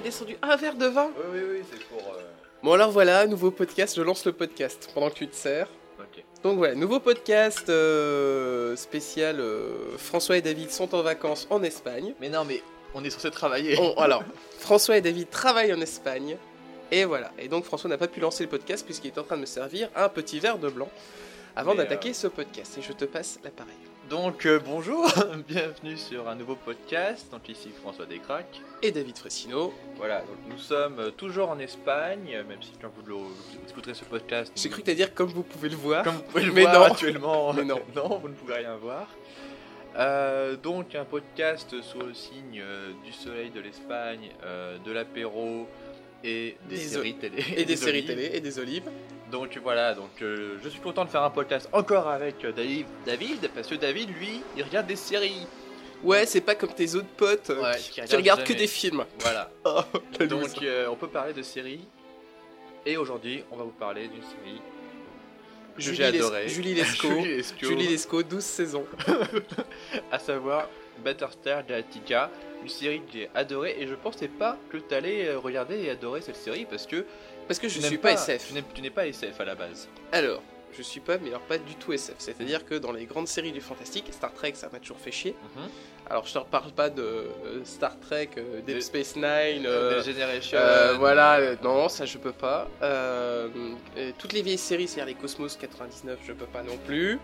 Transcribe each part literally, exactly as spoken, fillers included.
descendu un verre de vin. Oui, oui, oui, c'est pour... Euh... Bon alors voilà, nouveau podcast, je lance le podcast pendant que tu te sers. Ok. Donc voilà, nouveau podcast euh, spécial, euh, François et David sont en vacances en Espagne. Mais non, mais on est censé travailler. On, alors, François et David travaillent en Espagne. Et voilà, et donc François n'a pas pu lancer le podcast puisqu'il est en train de me servir un petit verre de blanc avant Mais d'attaquer euh... ce podcast. Et je te passe l'appareil. Donc euh, bonjour, bienvenue sur un nouveau podcast. Donc ici François Descraques et David Fressino. Voilà, donc nous sommes toujours en Espagne, même si quand vous, le, vous écouterez ce podcast... J'ai nous... cru que t'allais dire comme vous pouvez le voir. Comme vous pouvez le mais voir non. actuellement. Mais non. Non, vous ne pouvez rien voir. Euh, donc un podcast sous le signe euh, du soleil de l'Espagne, euh, de l'apéro et des, des séries o- télé. Et des, des séries olives. télé et des olives. Donc voilà, donc euh, je suis content de faire un podcast encore avec euh, David, David, parce que David, lui, il regarde des séries. Ouais, c'est pas comme tes autres potes euh, Ouais, qui, qui qui regardent que jamais. des films. Voilà. Oh, la Donc loose. euh, on peut parler de séries. Et aujourd'hui, on va vous parler d'une série que Julie j'ai Les- adorée. Julie Lescaut. Julie Lescaut. Julie Lescaut, douze saisons. À savoir Battlestar Galactica, une série que j'ai adorée et je pensais pas que tu allais regarder et adorer cette série parce que Parce que je tu suis n'aimes pas, S F. Tu n'aimes, tu n'es pas S F à la base. Alors, je suis pas, mais alors pas du tout S F. C'est-à-dire que dans les grandes séries du fantastique, Star Trek, ça m'a toujours fait chier. Mm-hmm. Alors, je te reparle pas de euh, Star Trek, euh, Deep De- Space Nine, euh, The Generation. euh, voilà, euh, non, ça je peux pas. Euh, euh, toutes les vieilles séries, c'est-à-dire les Cosmos quatre-vingt-dix-neuf, je peux pas non plus.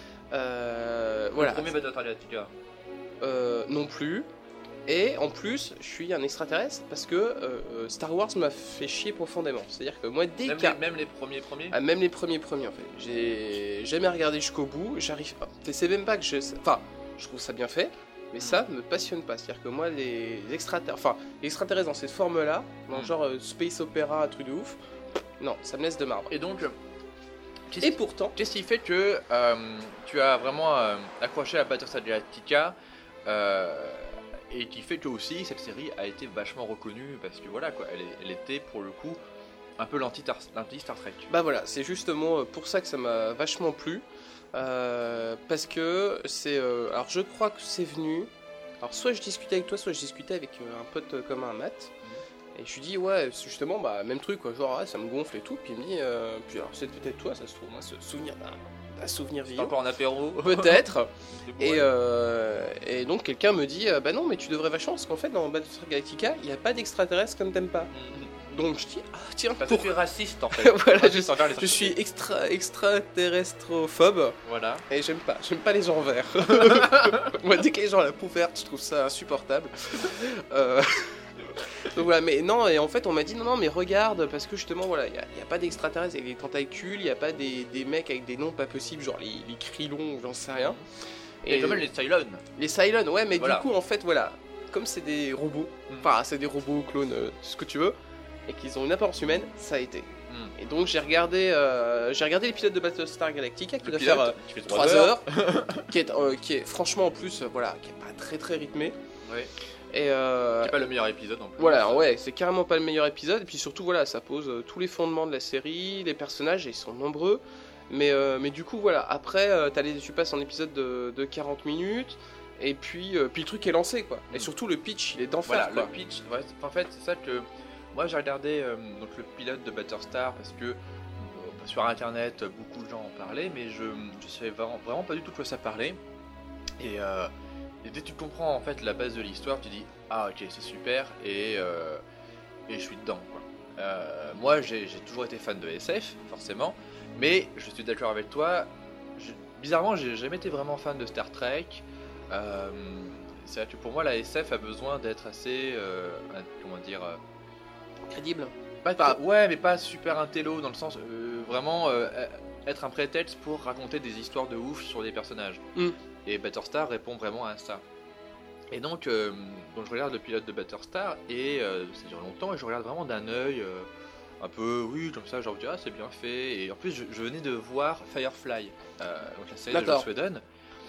Euh, voilà, Le premier Battlestar Galactica. euh, non plus. Et en plus, je suis un extraterrestre parce que euh, Star Wars m'a fait chier profondément. C'est-à-dire que moi, dès Même, qu'à- les, même les premiers premiers. Ah, même les premiers premiers en fait. J'ai jamais regardé jusqu'au bout, j'arrive pas. C'est même pas que je... Enfin, je trouve ça bien fait, mais ça me passionne pas. C'est-à-dire que moi, les extraterrestres... Enfin, les extraterrestres dans cette forme-là, dans Mm. genre euh, space opéra, truc de ouf, non, ça me laisse de marbre. Et donc, euh, qu'est-ce, Et pourtant... qu'est-ce qui fait que euh, tu as vraiment euh, accroché à Battlestar Galactica euh, et qui fait que aussi cette série a été vachement reconnue parce que voilà quoi, elle, est- elle était pour le coup un peu l'anti-Star, l'anti-Star Trek. Bah voilà, c'est justement pour ça que ça m'a vachement plu. Euh, parce que c'est... euh, alors je crois que c'est venu... Alors soit je discutais avec toi, soit je discutais avec euh, un pote euh, commun, Matt. Et je lui dis, ouais, c'est justement, bah, même truc, quoi, genre, ah, ça me gonfle et tout. Puis il me dit, euh, puis alors, c'est peut-être toi, ça se trouve, moi, ce souvenir d'un, d'un souvenir C'est vivant. encore en apéro. Peut-être. C'est Et, bon, euh, et donc, quelqu'un me dit, euh, bah non, mais tu devrais vachement, parce qu'en fait, dans Battlestar Galactica, il n'y a pas d'extraterrestres comme t'aimes pas. ouais. Donc, je dis, ah, tiens, Parce pour... que tu es raciste en fait. Voilà, Raciste envers les je suis extra, extraterrestrophobe, Voilà. et j'aime pas, j'aime pas les gens verts. Moi, dès que les gens ont la peau verte, je trouve ça insupportable. Euh... Donc voilà, mais non, et en fait on m'a dit non, non, mais regarde, parce que justement, voilà, il n'y a, y a pas d'extraterrestres avec des tentacules, il n'y a pas des, des mecs avec des noms pas possibles, genre les, les Krillons, ou j'en sais rien. Et quand même les Cylons. les Cylons, ouais, mais Voilà. du coup, en fait, voilà, comme c'est des robots, Mm. enfin, c'est des robots clones, euh, ce que tu veux, et qu'ils ont une apparence humaine, ça a été. Mm. Et donc j'ai regardé, euh, j'ai regardé l'épisode de Battlestar Galactica qui Le doit pilote, faire euh, qui fait trois heures, qui, est, euh, qui est franchement en plus, euh, voilà, qui est pas très très rythmé. Ouais. Et euh, C'est pas le meilleur épisode en plus. voilà, ouais, c'est carrément pas le meilleur épisode. Et puis surtout, voilà, ça pose euh, tous les fondements de la série, les personnages, ils sont nombreux. Mais, euh, mais du coup, voilà, après, euh, t'as les, tu passes en épisode de, de quarante minutes. Et puis, euh, puis le truc est lancé, quoi. Et Mm. surtout, le pitch, il est d'enfer, Voilà, quoi. le pitch, ouais, c'est- en fait, c'est ça que moi j'ai regardé euh, donc le pilote de Battlestar parce que euh, sur internet beaucoup de gens en parlaient, mais je je savais vraiment, vraiment pas du tout de quoi ça parlait. Et, euh, et dès que tu comprends en fait la base de l'histoire, tu dis ah ok c'est super et euh, et je suis dedans quoi. Euh, moi j'ai j'ai toujours été fan de S F forcément, mais je suis d'accord avec toi. je- bizarrement j'ai jamais été vraiment fan de Star Trek. Euh, c'est vrai que pour moi la S F a besoin d'être assez euh, un- comment dire euh, Crédible. pas, Pas- ouais mais pas super intello dans le sens euh, vraiment euh, être un prétexte pour raconter des histoires de ouf sur des personnages. Mm. Et Battlestar répond vraiment à ça. Et donc, euh, donc je regarde le pilote de Battlestar et euh, ça dure longtemps et je regarde vraiment d'un œil euh, un peu oui comme ça genre je dis ah c'est bien fait. Et en plus je, je venais de voir Firefly, euh, donc la série de D'accord. Joss Whedon.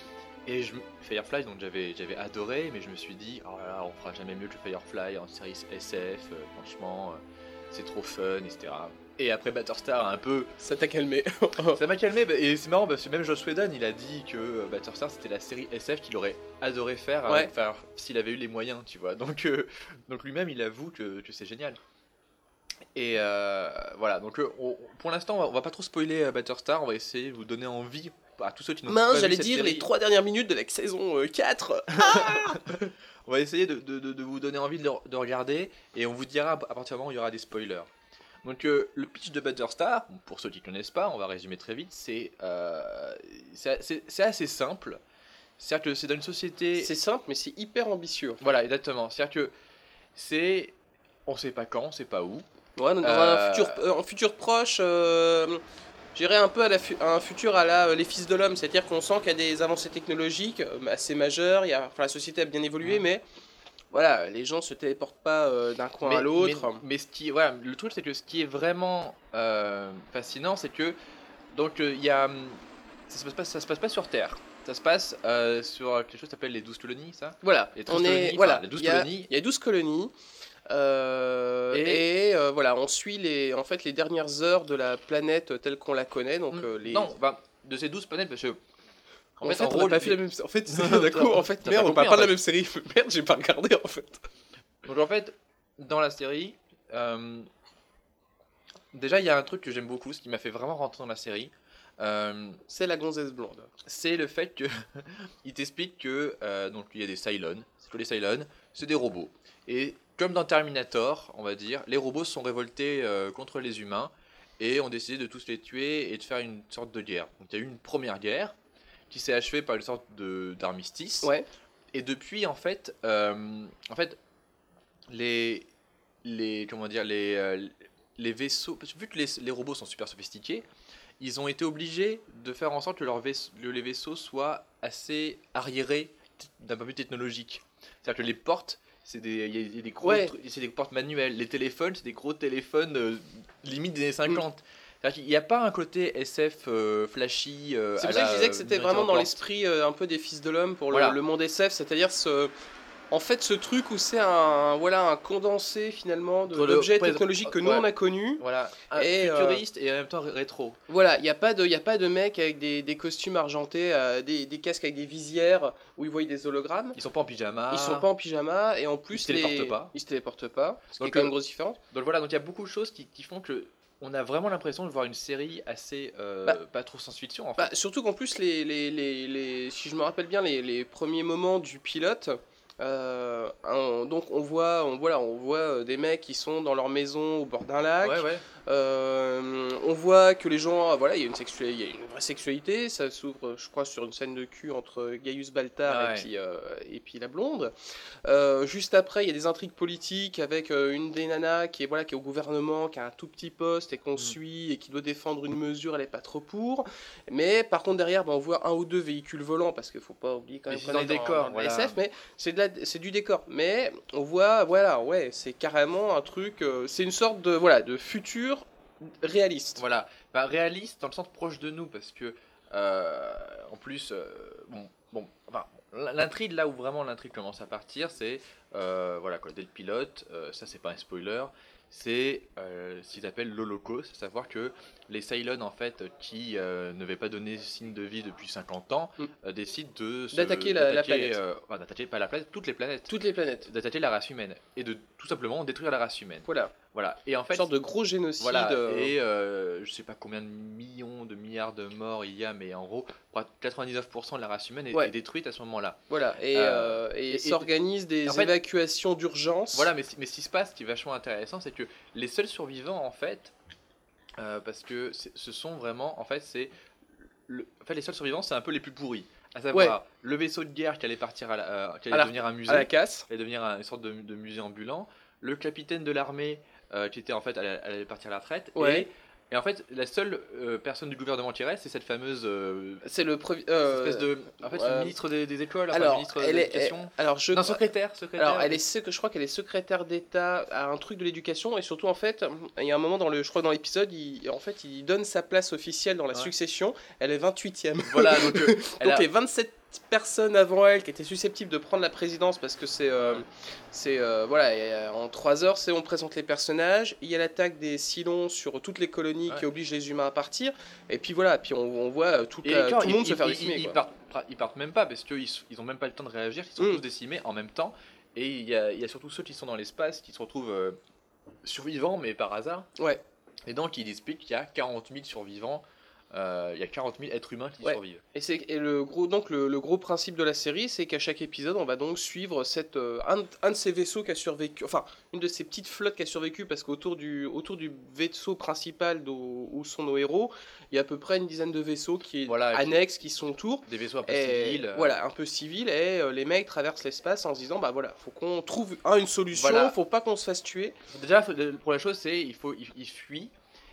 Et je, Firefly, donc j'avais, j'avais adoré, mais je me suis dit, oh là là, on fera jamais mieux que Firefly en série S F, euh, franchement, euh, c'est trop fun, et cetera. Et après Battlestar a un peu... Ça t'a calmé. Ça m'a calmé, et c'est marrant parce que même Joss Whedon il a dit que Battlestar c'était la série S F qu'il aurait adoré faire, Ouais. avec, faire s'il avait eu les moyens, tu vois. Donc, euh, donc lui-même il avoue que, que c'est génial. Et euh, voilà, donc euh, on- pour l'instant on va, on va pas trop spoiler euh, Battlestar, on va essayer de vous donner envie à tous ceux qui n'ont pas Mince, vu j'allais cette dire série. les trois dernières minutes de la saison euh, quatre. On va essayer de, de- de- de vous donner envie de, le- de regarder, et on vous dira à partir du moment où il y aura des spoilers. Donc euh, le pitch de Battlestar, pour ceux qui ne connaissent pas, on va résumer très vite, c'est euh, c'est c'est- c'est assez simple. C'est-à-dire que c'est dans une société... C'est simple, mais c'est hyper ambitieux. Voilà, exactement. C'est-à-dire que c'est... On sait pas quand, on sait pas où. Ouais, donc dans Euh, un futur, euh, un futur proche, euh, j'irais un peu à, la fu- à un futur à la euh, Les Fils de l'Homme, c'est-à-dire qu'on sent qu'il y a des avancées technologiques euh, assez majeures, il y a, enfin, la société a bien évolué, Mhm. mais voilà, les gens se téléportent pas euh, d'un coin mais, à l'autre. Mais, mais ce qui, voilà, le truc c'est que ce qui est vraiment euh, fascinant, c'est que donc euh, il y a, hum, ça se passe pas, ça se passe pas sur Terre. Ça se passe euh, sur quelque chose qui s'appelle les douze colonies, ça. Voilà, Les douze on est, colonies, voilà, enfin, les douze il y a- colonies. il y a douze colonies. euh, Et- et euh, voilà, on suit les, en fait, les dernières heures de la planète telle qu'on la connaît. Donc, euh, les... Non, bah, de ces douze planètes, parce que En, fait, on gros, n'a pas les- fait la même. En fait, Non, c'est- d'un t'as- coup, en fait, t'as merde, pas on parle compris, pas en de la fait. même série. Merde, j'ai pas regardé en fait. Donc en fait, dans la série, euh, déjà il y a un truc que j'aime beaucoup, ce qui m'a fait vraiment rentrer dans la série, euh, C'est la gonzesse blonde. c'est le fait que il t'explique que euh, donc il y a des Cylons. C'est que les Cylons, c'est des robots. Et comme dans Terminator, on va dire, les robots se sont révoltés euh, contre les humains et ont décidé de tous les tuer et de faire une sorte de guerre. Donc il y a eu une première guerre qui s'est achevée par une sorte de d'armistice. Ouais. Et depuis, en fait, euh, en fait, les, les, comment dire, les, euh, les vaisseaux, parce que vu que les, les robots sont super sophistiqués, ils ont été obligés de faire en sorte que, leur vaisse- que les vaisseaux soient assez arriérés t- d'un point de vue technologique. C'est-à-dire que les portes, c'est des, il y a- il y a des gros Ouais. tru- c'est des portes manuelles. Les téléphones, c'est des gros téléphones euh, limite des années cinquante. C'est-à-dire qu'il n'y a pas un côté S F euh, flashy. euh, C'est à pour ça que la, je disais que c'était euh, vraiment dans Report. l'esprit euh, un peu des Fils de l'Homme pour le, Voilà. le monde S F, c'est-à-dire ce. En fait, ce truc où c'est un, voilà, un condensé finalement de- Entre le- d'objets ouais, technologiques que nous ouais. on a connus. Voilà, un Et, euh, futuriste et en même temps rétro. Voilà, il n'y a pas de, y a pas de mecs avec des, des costumes argentés, euh, des, des casques avec des visières où ils voient des hologrammes. Ils sont pas en pyjama. Ils sont pas en pyjama et en plus Ils se téléportent les- pas. Ils se téléportent pas. Ce qui est Donc, quand même euh, une grosse différence. Donc voilà, donc il y a beaucoup de choses qui, qui font que on a vraiment l'impression de voir une série assez euh, Bah, pas trop science-fiction en fait. Bah, surtout qu'en plus, les, les, les, les- si je me rappelle bien, les, les premiers moments du pilote, euh, un- donc on voit, on, voilà, on voit euh, des mecs qui sont dans leur maison au bord d'un lac. ouais ouais. Euh, on voit que les gens, euh, voilà, il y a une sexualité, il y a une vraie sexualité. Ça s'ouvre, je crois, sur une scène de cul entre Gaius Baltar Ah ouais. et puis euh, et puis la blonde. Euh, juste après, il y a des intrigues politiques avec euh, une des nanas qui est voilà, qui est au gouvernement, qui a un tout petit poste et qu'on Mm. suit et qui doit défendre une mesure. Elle est pas trop pour. Mais par contre derrière, bah, on voit un ou deux véhicules volants parce qu'il faut pas oublier quand Mais même c'est qu'on dans est le décor, dans le voilà. S F, mais c'est de la- c'est du décor. Mais on voit, voilà, ouais, c'est carrément un truc, euh, c'est une sorte de voilà de futur réaliste. Voilà, bah, réaliste dans le sens proche de nous parce que euh, en plus euh, bon bon enfin l'intrigue là où vraiment l'intrigue commence à partir c'est euh, voilà quoi dès le pilote euh, ça c'est pas un spoiler. C'est euh, ce qu'ils appellent l'Holocauste, à savoir que les Cylons en fait qui euh, ne n'avaient pas donné signe de vie depuis cinquante ans Mm. euh, décident de se- D'attaquer la- la d'attaquer, planète. euh, enfin, d'attaquer pas la planète, toutes les planètes, Toutes les planètes. d'attaquer la race humaine et de tout simplement détruire la race humaine. Voilà. Voilà. Et en fait Une sorte de gros génocide. voilà, euh, et euh, je sais pas combien de millions de milliards de morts il y a, mais en gros, quatre-vingt-dix-neuf pour cent de la race humaine est, Ouais. est détruite à ce moment-là. Voilà. Et, Euh, euh, et, et- s'organisent des en fait- évacuations d'urgence. Voilà, mais, mais ce qui se passe, ce qui est vachement intéressant, c'est que les seuls survivants, en fait, euh, parce que c'est- ce sont vraiment, en fait, c'est. Le, en fait, les seuls survivants, c'est un peu les plus pourris. À savoir, le vaisseau de guerre qui allait partir à la- euh, qui allait À la- devenir un musée, À la casse. qui allait devenir un- une sorte de, de musée ambulant, le capitaine de l'armée euh, qui était en fait, elle, elle allait partir à la retraite, Ouais. et, et en fait, la seule euh, personne du gouvernement qui reste, c'est cette fameuse euh, C'est le premier. cette espèce de, en fait, euh, le ministre des, des écoles, enfin, le Alors, ministre de elle est. l'éducation. elle- alors je. Non, secrétaire, secrétaire. Alors, elle est, sec- je crois qu'elle est secrétaire d'État à un truc de l'éducation et surtout en fait, il y a un moment dans le, je crois dans l'épisode, il, en fait, il donne sa place officielle dans la Ouais. succession. Elle est vingt-huitième. Voilà, donc, euh, elle Donc a- les vingt-sept personnes avant elle qui étaient susceptibles de prendre la présidence parce que c'est euh, c'est euh, voilà et, euh, en trois heures c'est on présente les personnages, il y a l'attaque des Cylons sur toutes les colonies Ouais. qui oblige les humains à partir et puis voilà puis on, on voit toute Et la- quand tout le ils- monde se ils- faire ils- décimer ils, quoi. partent, ils partent même pas parce qu'ils s- ils ont même pas le temps de réagir, ils sont Mm. tous décimés en même temps. Et il y a, il y a surtout ceux qui sont dans l'espace qui se retrouvent euh, survivants, mais par hasard. Ouais. Et donc il explique qu'il y a quarante mille survivants, euh, il y a quarante mille êtres humains qui Ouais. survivent. Et, c'est, et le, gros, donc le, le gros principe de la série, c'est qu'à chaque épisode, on va donc suivre cette, euh, un, un de ces vaisseaux qui a survécu, enfin, une de ces petites flottes qui a survécu, parce qu'autour du, autour du vaisseau principal d'où, où sont nos héros, il y a à peu près une dizaine de vaisseaux qui Voilà, qui- annexes, qui sont autour. Des vaisseaux un peu Et civils. euh, voilà, un peu civil, et euh, les mecs traversent l'espace en se disant, bah voilà, faut qu'on trouve un, une solution, Voilà. faut pas qu'on se fasse tuer. Déjà, faut- pour la chose, c'est il faut ils, ils fuient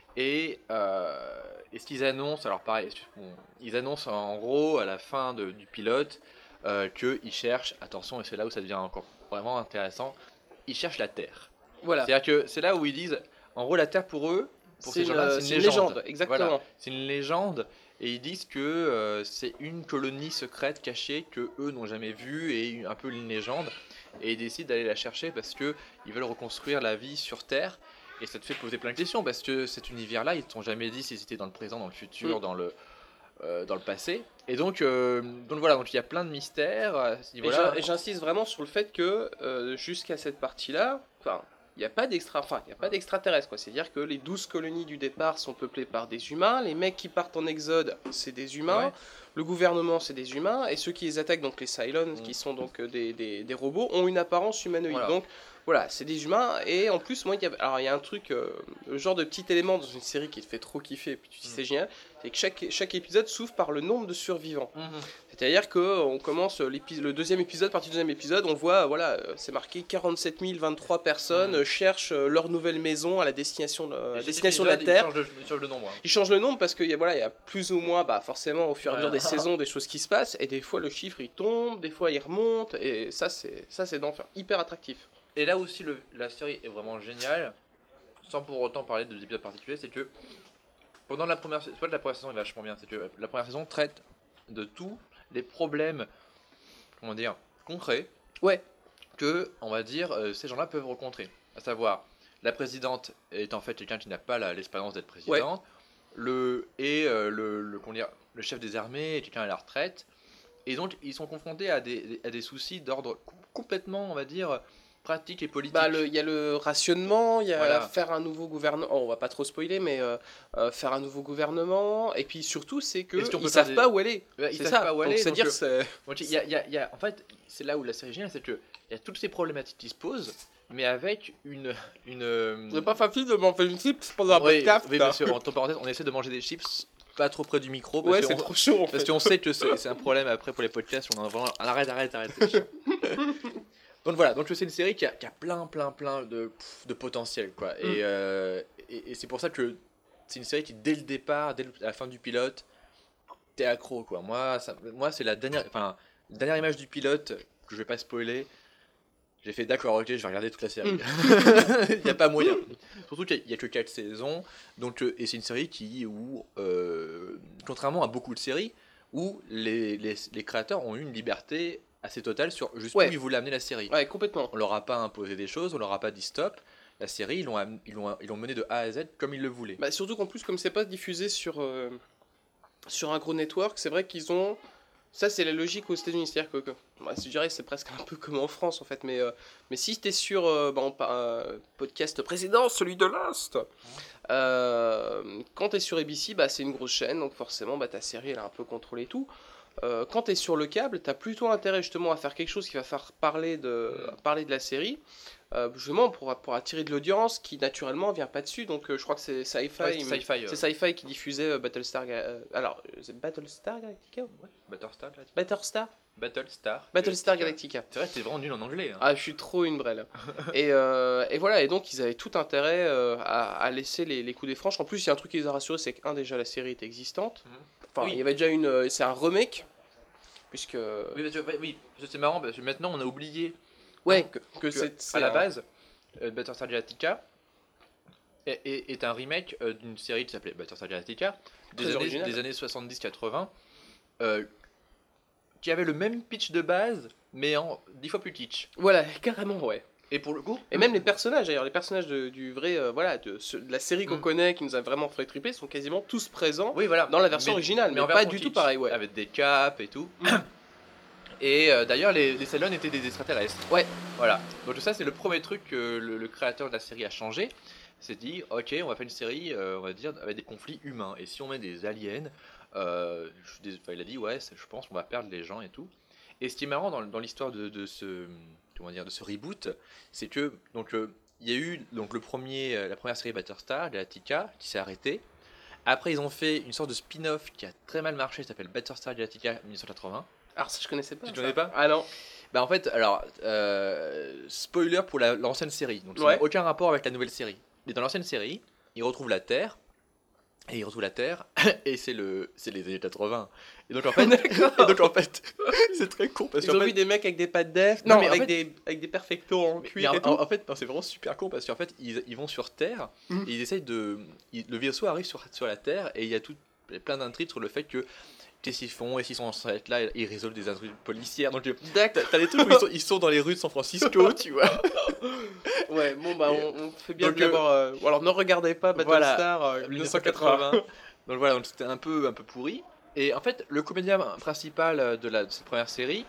et, euh, et ce qu'ils annoncent, alors pareil, bon, ils annoncent en gros à la fin de- du pilote euh, qu'ils cherchent, attention, et c'est là où ça devient encore vraiment intéressant, ils cherchent la Terre. Voilà, C'est-à-dire que c'est là où ils disent, en gros, la Terre pour eux, pour c'est ces une, gens-là, c'est une légende, exactement. Voilà. C'est une légende. Et ils disent que euh, c'est une colonie secrète cachée que eux n'ont jamais vue et un peu une légende. Et ils décident d'aller la chercher parce que ils veulent reconstruire la vie sur Terre. Et ça te fait poser plein de questions parce que cet univers-là, ils ne t'ont jamais dit si c'était dans le présent, dans le futur, Mm. dans le euh, dans le passé. Et donc euh, donc voilà, donc il y a plein de mystères à ce Et niveau-là. j'in- et j'insiste vraiment sur le fait que euh, jusqu'à cette partie-là, enfin, il n'y a pas d'extra, enfin, il y a pas d'extraterrestres, quoi. C'est-à-dire que les douze colonies du départ sont peuplées par des humains, les mecs qui partent en exode, c'est des humains, Ouais. le gouvernement, c'est des humains, et ceux qui les attaquent, donc les Cylons, Mm. qui sont donc euh, des, des, des robots, ont une apparence humanoïde. Voilà. Donc voilà, c'est des humains, et en plus, moi, il y a, alors il y a un truc, euh, le genre de petit élément dans une série qui te fait trop kiffer, et puis tu dis Mm. c'est génial, c'est que chaque, chaque épisode s'ouvre par le nombre de survivants. Mhm. C'est-à-dire qu'on commence l'épi- le deuxième épisode, partie du deuxième épisode, on voit, voilà, euh, c'est marqué quarante-sept mille vingt-trois personnes Mhm. euh, cherchent euh, leur nouvelle maison à la destination de, à la Et destination cet de la épisode, Terre. Ils changent le, ils changent le nombre. hein. Ils changent le nombre parce qu'il y a, voilà, il y a plus ou moins, bah, forcément, au fur et à mesure Voilà. des saisons, des choses qui se passent, et des fois le chiffre il tombe, des fois il remonte, et ça c'est ça c'est d'enfer, hyper attractif. Et là aussi, le- la série est vraiment géniale, sans pour autant parler de épisodes particuliers, c'est que pendant la première saison, la première saison est vachement bien, c'est que la première saison traite de tous les problèmes, comment dire, concrets, Ouais. que, on va dire, euh, ces gens-là peuvent rencontrer. À savoir, la présidente est en fait quelqu'un qui n'a pas la- l'expérience d'être présidente, le, et euh, le, le, comment dire, le chef des armées est quelqu'un à la retraite, et donc ils sont confrontés à des, à des soucis d'ordre com- complètement, on va dire, pratique et politique. Bah, le- il y a le rationnement, il y a Voilà. faire un nouveau gouvernement. Oh, on va pas trop spoiler, mais euh, euh, faire un nouveau gouvernement. Et puis surtout, c'est que Est-ce qu'on peut ils faire savent des- pas où elle est. Ouais, ils c'est savent ça. pas où Donc, aller, c'est-à-dire, donc, c'est Donc, il y a, il y a- il y a- en fait, c'est là où la série est géniale, c'est que il y a toutes ces problématiques qui se posent, mais avec une une. c'est pas facile de manger une chips pendant un Oui, podcast. oui, là. parce que, entre parenthèses, on essaie de manger des chips pas trop près du micro, parce Ouais, que c'est on- trop chaud en parce fait. qu'on sait que c'est c'est un problème après pour les podcasts. On en a vraiment. Arrête, arrête, arrête. c'est chiant. Donc voilà, donc c'est une série qui a, qui a plein, plein, plein de, pff, de potentiel, quoi. Mm. Et, euh, et, et c'est pour ça que c'est une série qui, dès le départ, dès le- la fin du pilote, t'es accro, quoi. Moi, ça, moi c'est la dernière, enfin, la dernière image du pilote que je vais pas spoiler. J'ai fait d'accord, ok, je vais regarder toute la série. Mm. Il n'y a pas moyen. Surtout qu'il n'y a que quatre saisons, donc euh, et c'est une série qui où, euh, contrairement à beaucoup de séries, où les, les, les créateurs ont eu une liberté assez totale sur jusqu'où Ouais. ils voulaient amener la série. Ouais, complètement. On leur a pas imposé des choses, on leur a pas dit stop. La série, ils l'ont am- ils l'ont ils l'ont menée de A à Z comme ils le voulaient. Bah, surtout qu'en plus, comme c'est pas diffusé sur, euh, sur un gros network, c'est vrai qu'ils ont. Ça, c'est la logique aux États-Unis. C'est-à-dire que, que moi, je dirais, c'est presque un peu comme en France en fait. Mais, euh, mais si t'es sur euh, bah, on par- euh, podcast précédent, celui de Lost, euh, quand t'es sur A B C, bah, c'est une grosse chaîne, donc forcément, bah, ta série elle est un peu contrôlée et tout. Euh, quand t'es sur le câble, t'as plutôt intérêt justement à faire quelque chose qui va faire parler de, parler de la série. Euh, justement pour, pour attirer de l'audience qui naturellement vient pas dessus. Donc euh, je crois que c'est Sci-Fi. Ouais, c'est Sci-Fi. C'est Sci-Fi qui diffusait euh, Battlestar. Ga- euh, alors, euh, c'est Battlestar Galactica ou- Ouais, Battlestar Galactica. Battlestar Battlestar. Battlestar Galactica. C'est vrai, t'es vraiment nul en anglais. Hein. Ah, je suis trop une brêle. et, euh, et voilà, et donc ils avaient tout intérêt euh, à, à laisser les, les coups des franches. En plus, il y a un truc qui les a rassurés, c'est qu'un, déjà la série est existante. Mhm. Enfin, Oui. il y avait déjà une. euh, C'est un remake. Puisque. Oui, parce que, ouais, oui, parce que c'est marrant parce que maintenant on a oublié Ouais, que, que que, c'est. c'est à la un- base, euh, Battlestar Galactica est, est- est un remake euh, d'une série qui s'appelait Battlestar Galactica des Très années, original. des années soixante-dix quatre-vingts. Euh, qui avait le même pitch de base, mais en dix fois plus kitsch. Voilà, carrément, ouais. Et pour le coup. Et même les personnages, d'ailleurs, les personnages de, du vrai, euh, voilà, de, ce- de la série qu'on Mm. connaît, qui nous a vraiment fait triper, sont quasiment tous présents Oui, voilà. dans la version Mais- originale, mais, en pas version du tout kitsch, pareil, ouais. Avec des capes et tout. Et euh, d'ailleurs, les, les Cylons étaient des extraterrestres. Ouais. Voilà. Donc ça, c'est le premier truc que le, le créateur de la série a changé. C'est dit, ok, on va faire une série, euh, on va dire, avec des conflits humains. Et si on met des aliens, euh, je suis dés- enfin, il a dit, ouais, c'est- je pense qu'on va perdre les gens et tout. Et ce qui est marrant dans, dans l'histoire de, de ce, comment dire, de ce reboot, c'est que donc euh, il y a eu donc le premier, euh, la première série Battlestar Galactica qui s'est arrêtée. Après, ils ont fait une sorte de spin-off qui a très mal marché, qui s'appelle Battlestar Galactica mille neuf cent quatre-vingts. Alors ça, je connaissais pas. Tu ça. connais pas Ah non. Bah en fait, alors, euh, spoiler pour la- l'ancienne série, donc ça Ouais. n'a aucun rapport avec la nouvelle série. Mais dans l'ancienne série, ils retrouvent la Terre, et ils retrouvent la Terre, et c'est le, c'est les années quatre-vingts. Et donc en fait, et donc en fait, c'est très con parce Ils qu'en ont fait, vu des mecs avec des pattes def, Non, non, mais en avec, fait- des, avec des perfectos en mais cuir en, et tout. en- en fait, non, c'est vraiment super con parce qu'en fait, ils, ils vont sur Terre Mhm. et ils essayent de, ils- le vaisseau arrive sur, sur la Terre et il y a tout, plein d'intrigues sur le fait que qu'est-ce qu'ils font et s'ils sont censés être là, ils résolvent des intrigues policières. Donc euh, t'as, D'accord. t'as des trucs où ils sont, ils sont dans les rues de San Francisco, tu vois. Ouais, bon bah on, on fait bien Donc, de l'avoir. euh, ou alors ne regardez pas Voilà. Battlestar euh, mille neuf cent quatre-vingts. Donc voilà, donc c'était un peu, un peu pourri. Et en fait, le comédien principal de, la, de cette première série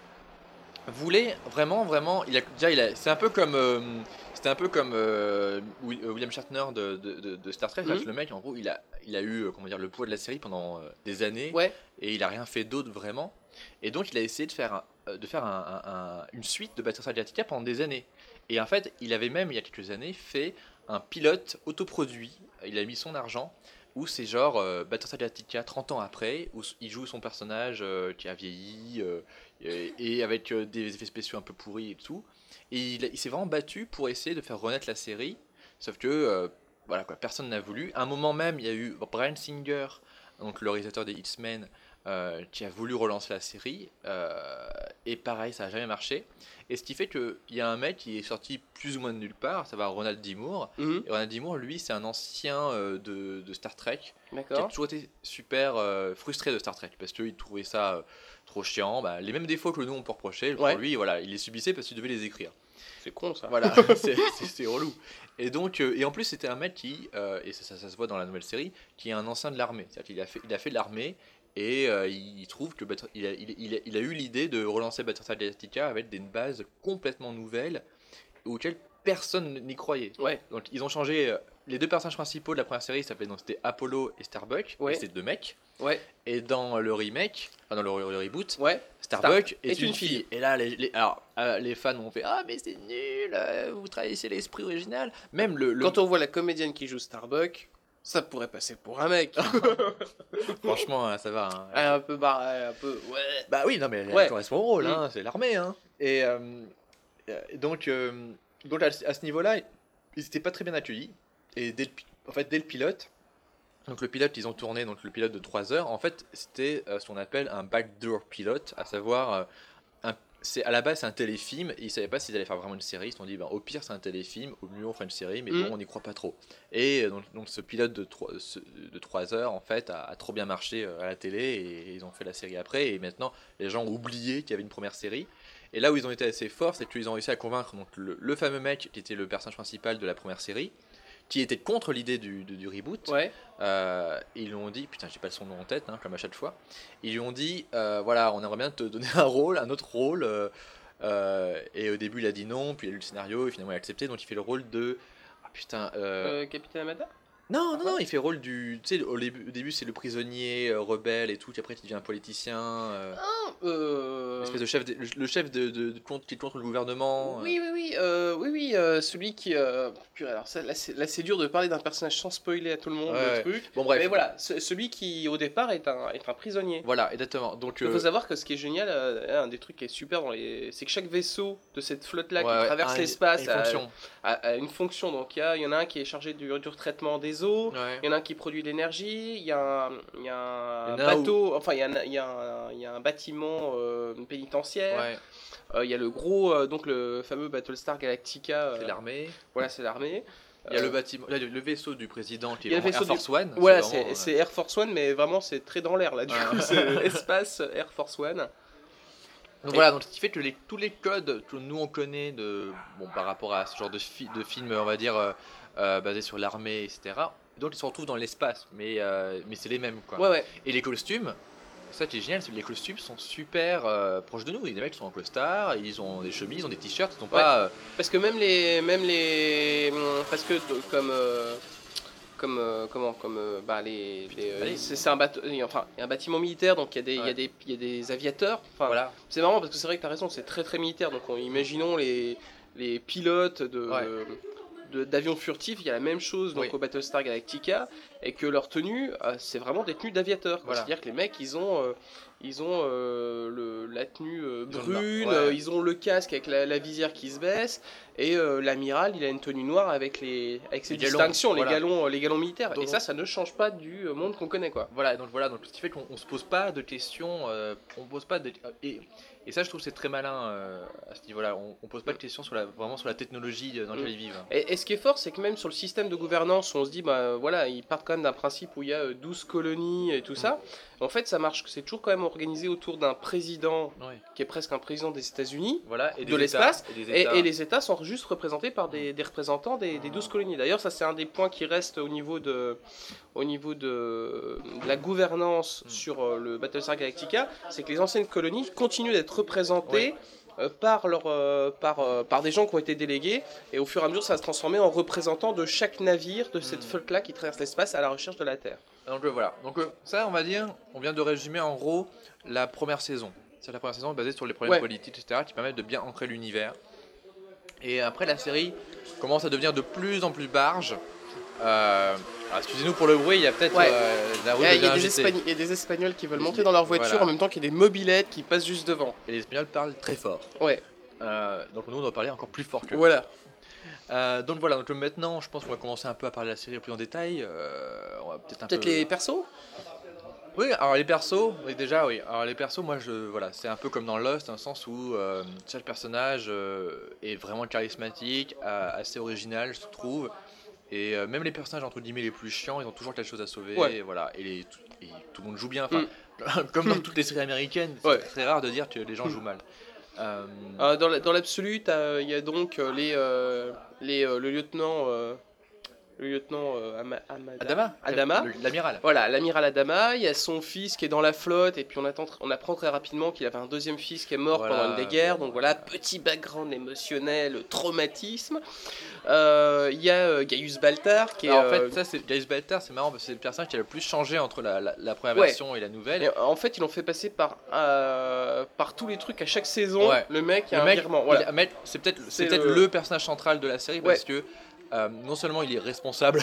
voulait vraiment, vraiment. Il a, déjà, il a, c'est un peu comme, euh, c'était un peu comme euh, Wi- euh, William Shatner de, de, de- de Star Trek. Mhm. Le mec, en gros, il a, il a eu, euh, comment dire, le poids de la série pendant euh, des années Ouais. et il a rien fait d'autre vraiment. Et donc, il a essayé de faire, un- euh, de faire un- un- un- une suite de Battlestar Galactica pendant des années. Et en fait, il avait même, il y a quelques années, fait un pilote autoproduit. Il a mis son argent où c'est genre euh, Battlestar Galactica trente ans après, où s- il joue son personnage euh, qui a vieilli euh, et, et avec euh, des effets spéciaux un peu pourris et tout. Et il, a- il s'est vraiment battu pour essayer de faire renaître la série, sauf que euh, voilà quoi, personne n'a voulu. À un moment même, il y a eu Bryan Singer, donc le réalisateur des X-Men, euh, qui a voulu relancer la série, euh, et pareil, ça n'a jamais marché. Et ce qui fait qu'il y a un mec qui est sorti plus ou moins de nulle part, ça va Ronald D. Moore. Mhm. Et Ronald D. Moore, lui, c'est un ancien euh, de, de Star Trek qui a D'accord. toujours été super euh, frustré de Star Trek parce qu'il trouvait ça euh, trop chiant. Bah, les mêmes défauts que nous on peut reprocher, pour Ouais. lui, voilà, il les subissait parce qu'il devait les écrire. C'est con ça. Voilà, c'est, c'est, c'est relou. Et donc, euh, et en plus, c'était un mec qui, euh, et ça, ça, ça se voit dans la nouvelle série, qui est un ancien de l'armée. C'est-à-dire qu'il a fait, il a fait de l'armée. Et euh, il trouve que Bat- il a, il, il a, il a eu l'idée de relancer Battlestar Galactica avec des bases complètement nouvelles auxquelles personne n'y croyait. Ouais. Donc ils ont changé euh, les deux personnages principaux de la première série, s'appelaient donc c'était Apollo et Starbuck. Ouais. Et c'était deux mecs. Ouais. Et dans le remake, enfin dans le, le reboot, Ouais. Starbuck Star- est, une, fille. Et là, les, les- alors, euh, les fans ont fait ah mais c'est nul, euh, vous trahissez l'esprit original. Même le, le- Quand on voit la comédienne qui joue Starbuck, ça pourrait passer pour un mec. franchement hein, ça va. hein. Elle est un peu barré, un peu. Ouais. Bah oui, non mais elle Ouais. correspond au rôle, Mm. hein, c'est l'armée. Hein. Et euh, euh, donc, euh, donc à, à ce niveau-là, ils n'étaient pas très bien accueillis. Et dès le, pi- en fait, dès le pilote, donc le pilote, ils ont tourné donc le pilote de trois heures. En fait, c'était euh, ce qu'on appelle un backdoor pilote, à savoir, euh, un, c'est, à la base, c'est un téléfilm. Et ils ne savaient pas s'ils allaient faire vraiment une série. Ils se sont dit, ben, au pire, c'est un téléfilm, au mieux, on fera une série, mais Mm. bon, on n'y croit pas trop. Et euh, donc, donc ce pilote de trois, ce- de trois heures, en fait, a, a trop bien marché euh, à la télé. Et ils ont fait la série après. Et maintenant, les gens ont oublié qu'il y avait une première série. Et là où ils ont été assez forts, c'est qu'ils ont réussi à convaincre donc, le, le fameux mec qui était le personnage principal de la première série, qui était contre l'idée du, du, du reboot. Ouais. Euh, ils lui ont dit, putain, j'ai pas son nom en tête, hein, comme à chaque fois. Ils lui ont dit, euh, voilà, on aimerait bien te donner un rôle, un autre rôle. euh, euh, et au début, il a dit non, puis il a lu le scénario, et finalement, il a accepté. Donc, il fait le rôle de. Ah putain. Euh... Euh, Capitaine Amada. Non, non, non, il fait le rôle du. Tu sais, au début, au début c'est le prisonnier euh, rebelle et tout, puis après, il devient un politicien. euh, Euh... Espèce de chef, de- le chef de, de, de contre, qui est contre le gouvernement. Oui, oui, oui, euh, oui, oui, euh, celui qui. Euh... purée, alors ça, là, c'est, là, c'est dur de parler d'un personnage sans spoiler à tout le monde Ouais. le truc. Bon, bref. Mais voilà, ce- celui qui au départ est un, est un prisonnier. Voilà, exactement. Donc, Il euh, faut savoir que ce qui est génial, euh, un des trucs qui est super dans les, c'est que chaque vaisseau de cette flotte-là ouais, qui ouais, traverse un- l'espace une a, fonction. a- a une fonction. Donc il y, a- il y en a un qui est chargé du, du retraitement des eaux. Ouais. Il y en a un qui produit de l'énergie, il y a un, il y a un Il y en a un bateau, enfin il y a un, il y a un, il y a un bâtiment euh, pénitentiaire, Ouais, Euh, il y a le gros, euh, donc le fameux Battlestar Galactica, c'est euh, l'armée. voilà c'est l'armée. Il y a Euh, le bâtiment, là, le vaisseau du président qui il y est a le vraiment vaisseau Air Force One. Voilà, vraiment, c'est, euh, c'est Air Force One, mais vraiment c'est très dans l'air là, du Ouais. coup c'est espace Air Force One. Donc Et- voilà, donc ce qui fait que les, tous les codes que nous on connaît de, bon, par rapport à ce genre de, fi- de film, on va dire, euh, euh, basé sur l'armée, et cetera. Donc ils se retrouvent dans l'espace, mais, euh, mais c'est les mêmes quoi. Ouais, ouais. Et les costumes, ça qui est génial, c'est que les costumes sont super euh, proches de nous. Les mecs sont en costard, ils ont des chemises, ils ont des t-shirts, ils sont Ouais. pas. euh, Parce que même les, même les, hum, parce que t- comme, euh, comme, euh, comment, comme, euh, bah les, les, euh, Allez. c'est c'est un bateau, enfin, il y a un bâtiment militaire, donc il y a des, il y a Ouais. des, il y a des aviateurs. Enfin, Voilà. c'est marrant parce que c'est vrai que t'as raison, c'est très très militaire. Donc on- imaginons les, les pilotes de. Ouais. de- d'avions furtifs, il y a la même chose donc Oui. au Battlestar Galactica, et que leur tenue, euh, c'est vraiment des tenues d'aviateurs. quoi. Voilà. C'est-à-dire que les mecs, ils ont, euh, ils ont euh, le, la tenue euh, Ils ont le brune, mar- ouais. euh, ils ont le casque avec la, la visière qui se baisse, et euh, l'amiral, il a une tenue noire avec les, avec ses Les galons, distinctions, voilà. les galons, euh, les galons militaires. Donc- et ça, ça ne change pas du euh, monde qu'on connaît, quoi. Voilà, donc voilà, donc ce qui fait qu'on on se pose pas de questions, euh, on pose pas de, et, et ça je trouve que c'est très malin euh, à ce niveau-là. On, on pose pas de questions sur la, vraiment sur la technologie dans laquelle Mm. ils vivent. Et, et ce qui est fort, c'est que même sur le système de gouvernance, on se dit, bah voilà, ils partent quand même d'un principe où il y a euh, douze colonies et tout ça. En fait, ça marche, c'est toujours quand même organisé autour d'un président Oui. qui est presque un président des États-Unis. Voilà, et De des l'espace, États- et, des Et, États. et les États sont juste représentés par des, des représentants des, des douze colonies. D'ailleurs, ça c'est un des points qui reste au niveau de, au niveau de, de la gouvernance Mm. sur euh, le Battlestar Galactica, c'est que les anciennes colonies continuent d'être représentées euh, par, leur, euh, par, euh, par des gens qui ont été délégués, et au fur et à mesure ça va se transformer en représentants de chaque navire de cette Mm. flotte-là qui traverse l'espace à la recherche de la Terre. Donc euh, voilà, donc euh, ça on va dire, on vient de résumer en gros la première saison. C'est la première saison basée sur les problèmes Ouais. politiques, et cetera, qui permettent de bien ancrer l'univers. Et après la série commence à devenir de plus en plus barge. Euh, alors, excusez-nous pour le bruit, il y a peut-être Ouais. euh, la rue Et Il y, devient a des agitée. Espagnols, il y a des Espagnols qui veulent Les- monter dans leur voiture voilà. en même temps qu'il y a des mobylettes qui passent juste devant. Et les Espagnols parlent très fort. Ouais, Euh, donc nous on doit parler encore plus fort que. voilà. Euh, donc voilà, donc maintenant je pense qu'on va commencer un peu à parler de la série plus en détail. Euh, on va peut-être un Peut-être peu. les persos. Oui, alors les persos, oui déjà oui. Alors les persos, moi je voilà, c'est un peu comme dans Lost, dans le sens où euh, chaque personnage euh, est vraiment charismatique, a- assez original, je trouve. Et euh, même les personnages entre guillemets les plus chiants, ils ont toujours quelque chose à sauver. Ouais. Et voilà, et, les- et tout le monde joue bien. Enfin, comme dans toutes les séries américaines, c'est Ouais. très rare de dire que les gens jouent mal. Euh, Euh, dans la- dans l'absolu, t'as- il y a donc euh, les, euh, les, euh, le lieutenant, euh, le lieutenant euh, Ama- Amada- Adama, Adama. le- l'amiral. Voilà, l'amiral Adama. Il y a son fils qui est dans la flotte, et puis on, attend, on apprend très rapidement qu'il avait un deuxième fils qui est mort Voilà. pendant une des guerres. Donc voilà, petit background émotionnel, traumatisme. Euh, Il y a euh, Gaius Baltar qui est. Alors, en euh, fait, ça c'est Gaius Baltar, c'est marrant parce que c'est le personnage qui a le plus changé entre la, la- la première Ouais. version et la nouvelle. et en fait, ils l'ont fait passer par, euh, par tous les trucs à chaque saison. Ouais. Le mec, il y a Le un mec, virement. il- Voilà. mais c'est peut-être c'est C'est peut-être le- le... personnage central de la série parce que euh, non seulement il est responsable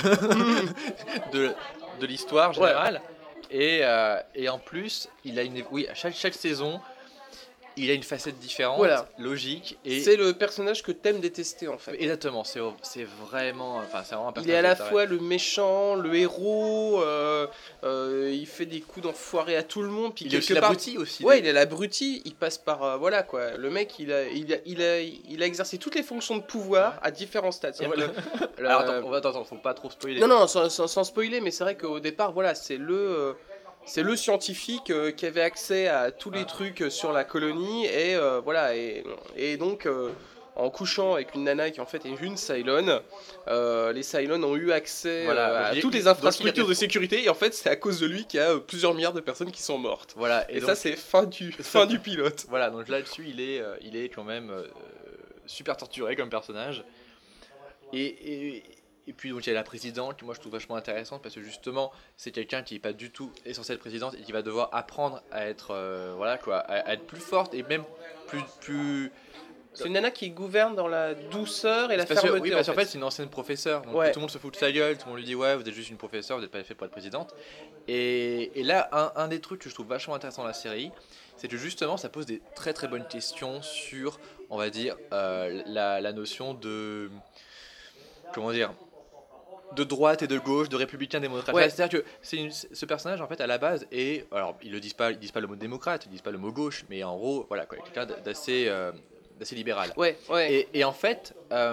de, de l'histoire générale et, euh, et en plus il a une oui à chaque chaque saison il a une facette différente, Voilà. logique et C'est le personnage que t'aimes détester en fait. exactement c'est c'est vraiment enfin c'est vraiment un Il est à la personnage fois le méchant, le héros, euh, euh, il fait des coups d'enfoiré à tout le monde, puis il est aussi quelque part... l'abruti aussi. Ouais, il est l'abruti, il passe par... euh, voilà quoi, le mec il a, il, a, il, a, il a exercé toutes les fonctions de pouvoir à différents stades. C'est-à-dire le- le- Alors attends, on va- attends, attends, faut pas trop spoiler. Non, non, sans, sans- sans spoiler, mais c'est vrai qu'au départ, voilà, c'est le... euh, c'est le scientifique euh, qui avait accès à tous les Ah. trucs euh, sur la colonie, et euh, voilà, et, et donc euh, en couchant avec une nana qui en fait est une Cylone, euh, les Cylone ont eu accès Voilà, euh, donc à il- toutes il- les donc infrastructures il- de sécurité, et en fait c'est à cause de lui qu'il y a euh, plusieurs milliards de personnes qui sont mortes. Voilà Et, donc- ça c'est fin du, fin du pilote. Voilà, donc là-dessus, il est, euh, il est quand même euh, super torturé comme personnage. Et, et, et puis, donc, il y a la présidente, que moi je trouve vachement intéressante parce que justement, c'est quelqu'un qui n'est pas du tout est censé être présidente et qui va devoir apprendre à être, euh, voilà, quoi, à, à être plus forte et même plus. plus... C'est une nana qui gouverne dans la douceur et la C'est parce que- fermeté. oui, parce en qu'en fait, c'est une ancienne professeure. Donc Ouais. tout le monde se fout de sa gueule, tout le monde lui dit ouais, vous êtes juste une professeure, vous n'êtes pas fait pour être présidente. Et, et là, un, un des trucs que je trouve vachement intéressant dans la série, c'est que justement, ça pose des très très bonnes questions sur, on va dire, euh, la, la notion de. Comment dire de droite et de gauche, de républicain démocrate. Ouais. C'est-à-dire que c'est une- ce personnage, en fait, à la base, est. Alors, ils ne disent pas, ils disent pas le mot démocrate, ils disent pas le mot gauche, mais en gros, voilà, quoi, quelqu'un d'assez euh, d'assez libéral. Ouais, ouais. Et, et en fait, euh,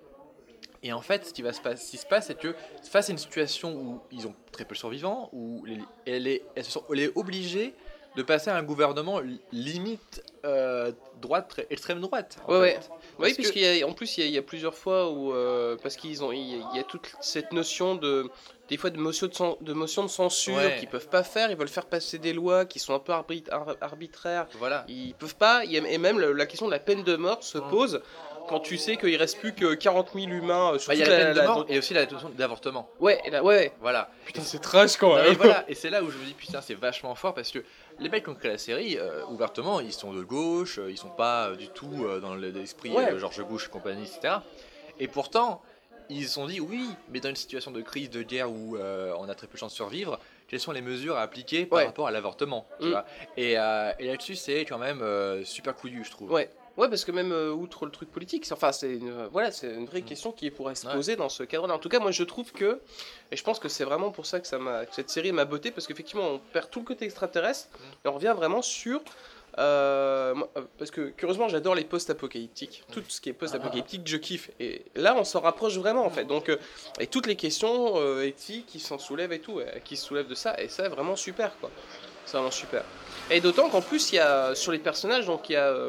et en fait, ce qui va se passer, ce qui se passe, c'est que face à une situation où ils ont très peu de survivants, où les- elle est, elle se sent- elle est obligée de passer à un gouvernement li- limite euh, droite, très- extrême droite. En Ouais, fait. ouais. Oui, Parce puisqu'il que- y a, en plus, il y a, il y a plusieurs fois où. euh, parce qu'ils ont. Il y, a, il y a toute cette notion de. Des fois de motion de, cen- de motion de censure Ouais. qu'ils peuvent pas faire. Ils veulent faire passer des lois qui sont un peu arbit- ar- arbitraires. Voilà. Ils peuvent pas. Il y a- et même le- la question de la peine de mort se Mm. pose quand tu sais qu'il reste plus que quarante mille humains euh, sur Bah, il y a toute la peine de la- mort et aussi la notion d'avortement. Ouais, et là, ouais, ouais. Voilà. Putain, c'est trash quand Non, même. mais voilà, et c'est là où je me dis putain c'est vachement fort parce que les mecs qui ont créé la série, euh, ouvertement, ils sont de gauche, euh, ils sont pas euh, du tout euh, dans l'esprit Ouais. euh, George Bush et compagnie, et cetera. Et pourtant, ils se sont dit oui, mais dans une situation de crise, de guerre où euh, on a très peu de chances de survivre, quelles sont les mesures à appliquer par Ouais. rapport à l'avortement, tu Mm. vois. Et, euh, et là-dessus, c'est quand même euh, super couillu, je trouve. Ouais. Ouais, parce que même euh, outre le truc politique, c'est- enfin, c'est une, euh, voilà, c'est une vraie Mm. question qui pourrait se Ouais. poser dans ce cadre-là. En tout cas, moi, je trouve que, et je pense que c'est vraiment pour ça que, ça m'a, que cette série m'a botté, parce qu'effectivement, on perd tout le côté extraterrestre, Mm. et on revient vraiment sur... euh, moi, euh, parce que curieusement j'adore les post-apocalyptiques, tout ce qui est post-apocalyptique je kiffe, et là on s'en rapproche vraiment en fait, donc euh, et toutes les questions euh, éthiques qui s'en soulèvent et tout, euh, qui se soulèvent de ça, et ça vraiment super quoi, c'est vraiment super. Et d'autant qu'en plus il y a sur les personnages, donc il y a euh,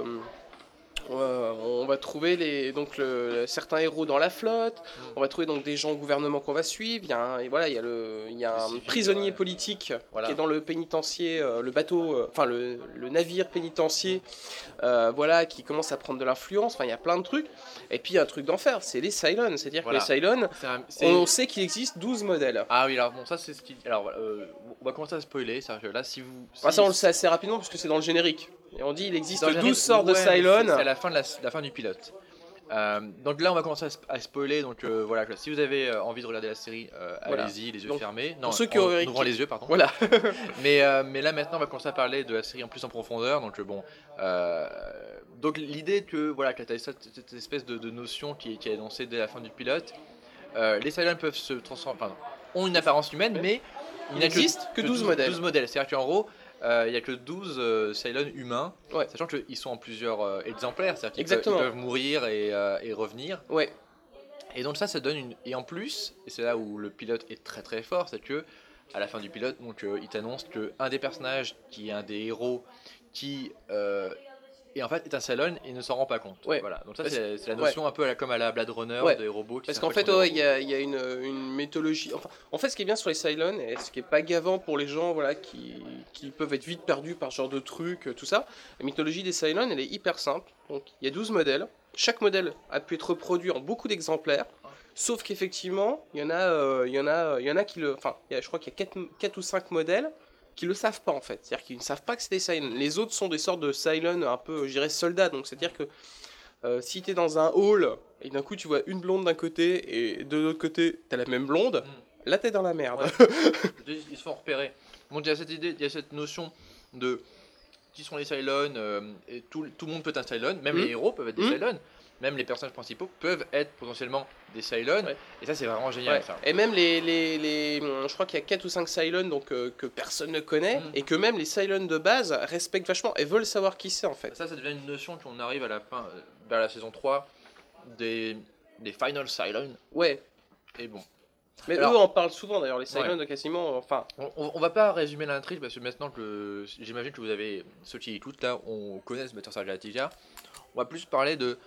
euh, on va trouver les, donc le, certains héros dans la flotte, on va trouver donc des gens au gouvernement qu'on va suivre, il y a un, et voilà, il y a, le, il y a un civils, prisonnier ouais. politique Voilà. qui est dans le pénitencier, euh, le bateau, euh, enfin le, le navire pénitencier, euh, voilà, qui commence à prendre de l'influence, enfin il y a plein de trucs, et puis il y a un truc d'enfer, c'est les Cylons, c'est-à-dire Voilà. que les Cylons, C'est un- c'est- on sait qu'il existe douze modèles. Ah oui, alors bon, ça c'est ce qui. Alors voilà, euh, on va commencer à spoiler, c'est-à-dire que là, si vous. Enfin, si- ça on le sait assez rapidement parce que c'est dans le générique, et on dit il existe Dans le douze générique, sortes ouais, de mais c'est- Cylons. C'est à la fin, de la, la fin du pilote. Euh, donc là, on va commencer à, sp- à spoiler. Donc euh, voilà, si vous avez euh, envie de regarder la série, euh, Voilà. allez-y, les yeux Donc, fermés. Non, pour ceux qui en, auraient- en ouvrant les yeux, pardon. Voilà. mais, euh, mais là, maintenant, on va commencer à parler de la série en plus en profondeur. Donc euh, bon, euh, donc l'idée que voilà, que tu as cette, cette espèce de, de notion qui, qui est énoncée dès la fin du pilote. Euh, les Cylons peuvent se transformer, pardon, ont une apparence humaine, Ouais. mais Il n'existe que douze modèles. douze modèles. C'est-à-dire qu'en gros, euh, il n'y a que douze euh, Cylons humains, Ouais. sachant qu'ils sont en plusieurs euh, exemplaires, c'est-à-dire qu'ils peuvent, Exactement. ils peuvent mourir et, euh, et revenir. Ouais. Et donc ça, ça donne une... Et en plus, et c'est là où le pilote est très très fort, c'est que à la fin du pilote, donc euh, il t'annonce que un des personnages, qui est un des héros, qui euh, et en fait est un Cylon et ne s'en rend pas compte. Ouais. Voilà. Donc ça, Parce- c'est c'est la notion un peu à la- comme à la Blade Runner Ouais. des robots. Qui Parce savent qu'en pas fait, qu'ils sont des ouais, il y robots. a, il y a une, une mythologie. Enfin, en fait, ce qui est bien sur les Cylons, et ce qui est pas gavant pour les gens voilà, qui, qui peuvent être vite perdus par ce genre de trucs, tout ça, la mythologie des Cylons, elle est hyper simple. Donc, il y a douze modèles. Chaque modèle a pu être reproduit en beaucoup d'exemplaires. Sauf qu'effectivement, il y en a, euh, il y en a, il y en a qui le. Enfin, il y a- je crois qu'il y a quatre ou cinq modèles qui le savent pas en fait. C'est-à-dire qu'ils ne savent pas que c'est des Cylons. Les autres sont des sortes de Cylons un peu, je dirais, soldats. Donc, c'est-à-dire que euh, si tu es dans un hall et d'un coup tu vois une blonde d'un côté et de l'autre côté tu as la même blonde, Mm. là t'es dans la merde. Ouais. Ils se font repérer. Bon, il y a cette idée, il y a cette notion de qui sont les Cylons, euh, et tout, tout le monde peut être un Cylon, même Mm. les héros peuvent être des Mm. Cylons, même les personnages principaux peuvent être potentiellement des Cylons, Ouais. et ça c'est vraiment génial Ouais. ça. Et même les, les, les- je crois qu'il y a quatre ou cinq Cylons donc, euh, que personne ne connaît Mm. et que même les Cylons de base respectent vachement et veulent savoir qui c'est en fait. Ça, ça devient une notion qu'on arrive à la fin, euh, vers la saison trois, des, des Final Cylons, Ouais. et bon. Mais Alors- eux en parlent souvent d'ailleurs, les Cylons Ouais. de quasiment. Enfin, On, on- on va pas résumer l'intrigue parce que maintenant que j'imagine que vous avez, ceux qui écoutent là, on connaît ce Battlestar Galactica, on va plus parler de.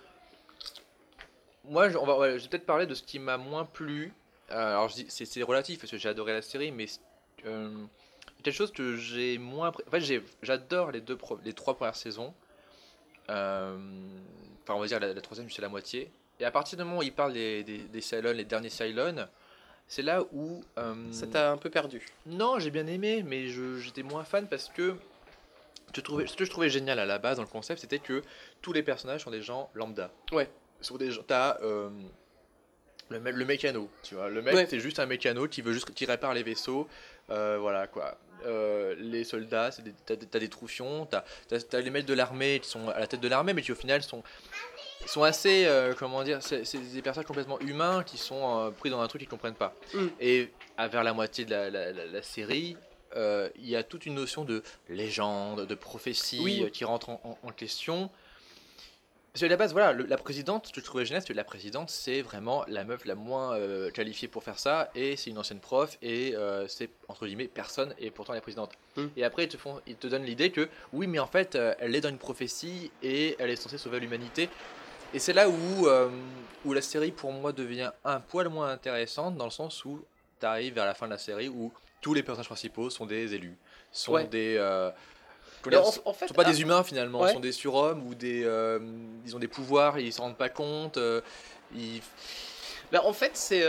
Moi, je, on va, ouais, je vais peut-être parler de ce qui m'a moins plu. Euh, alors, je dis- c'est c'est relatif parce que j'ai adoré la série, mais euh, quelque chose que j'ai moins. pré- En fait, j'ai- j'adore les, deux pro- les trois premières saisons. Euh, Enfin, on va dire la, la troisième, c'est la moitié. Et à partir du moment où ils parlent des, des, des Cylons, les derniers Cylons, c'est là où. euh, ça t'a un peu perdu. non, j'ai bien aimé, mais je- j'étais moins fan parce que je trouvais, ce que je trouvais génial à la base dans le concept, c'était que tous les personnages sont des gens lambda. Ouais. Sont des gens. T'as euh, le, mé- le mécano, tu vois. Le mec, Ouais. c'est juste un mécano qui veut juste qui répare les vaisseaux. Euh, voilà quoi. Euh, les soldats, c'est des- t'as, t'as des troufions. T'as, t'as, t'as les mecs de l'armée qui sont à la tête de l'armée, mais qui au final sont sont assez, euh, comment dire, c'est, c'est des personnages complètement humains qui sont euh, pris dans un truc qu'ils comprennent pas. Mm. Et à vers la moitié de la, la- la- la série, euh, il y a toute une notion de légende, de prophétie Oui. euh, qui rentre en, en- en question. Parce qu'à la base, voilà, le- la présidente, ce que je trouvais génial, c'est que la présidente, c'est vraiment la meuf la moins euh, qualifiée pour faire ça, et c'est une ancienne prof, et euh, c'est, entre guillemets, personne, et pourtant elle est présidente. Mm. Et après, ils te, font, ils te donnent l'idée que, oui, mais en fait, euh, elle est dans une prophétie, et elle est censée sauver l'humanité. Et c'est là où, euh, où la série, pour moi, devient un poil moins intéressante, dans le sens où tu arrives vers la fin de la série, où tous les personnages principaux sont des élus, sont Ouais. des... euh, Mais en, en fait, sont pas ah, des humains finalement, ouais. sont des surhommes ou des, euh, ils ont des pouvoirs, ils s'en rendent pas compte. euh, ils... bah, en fait, c'est.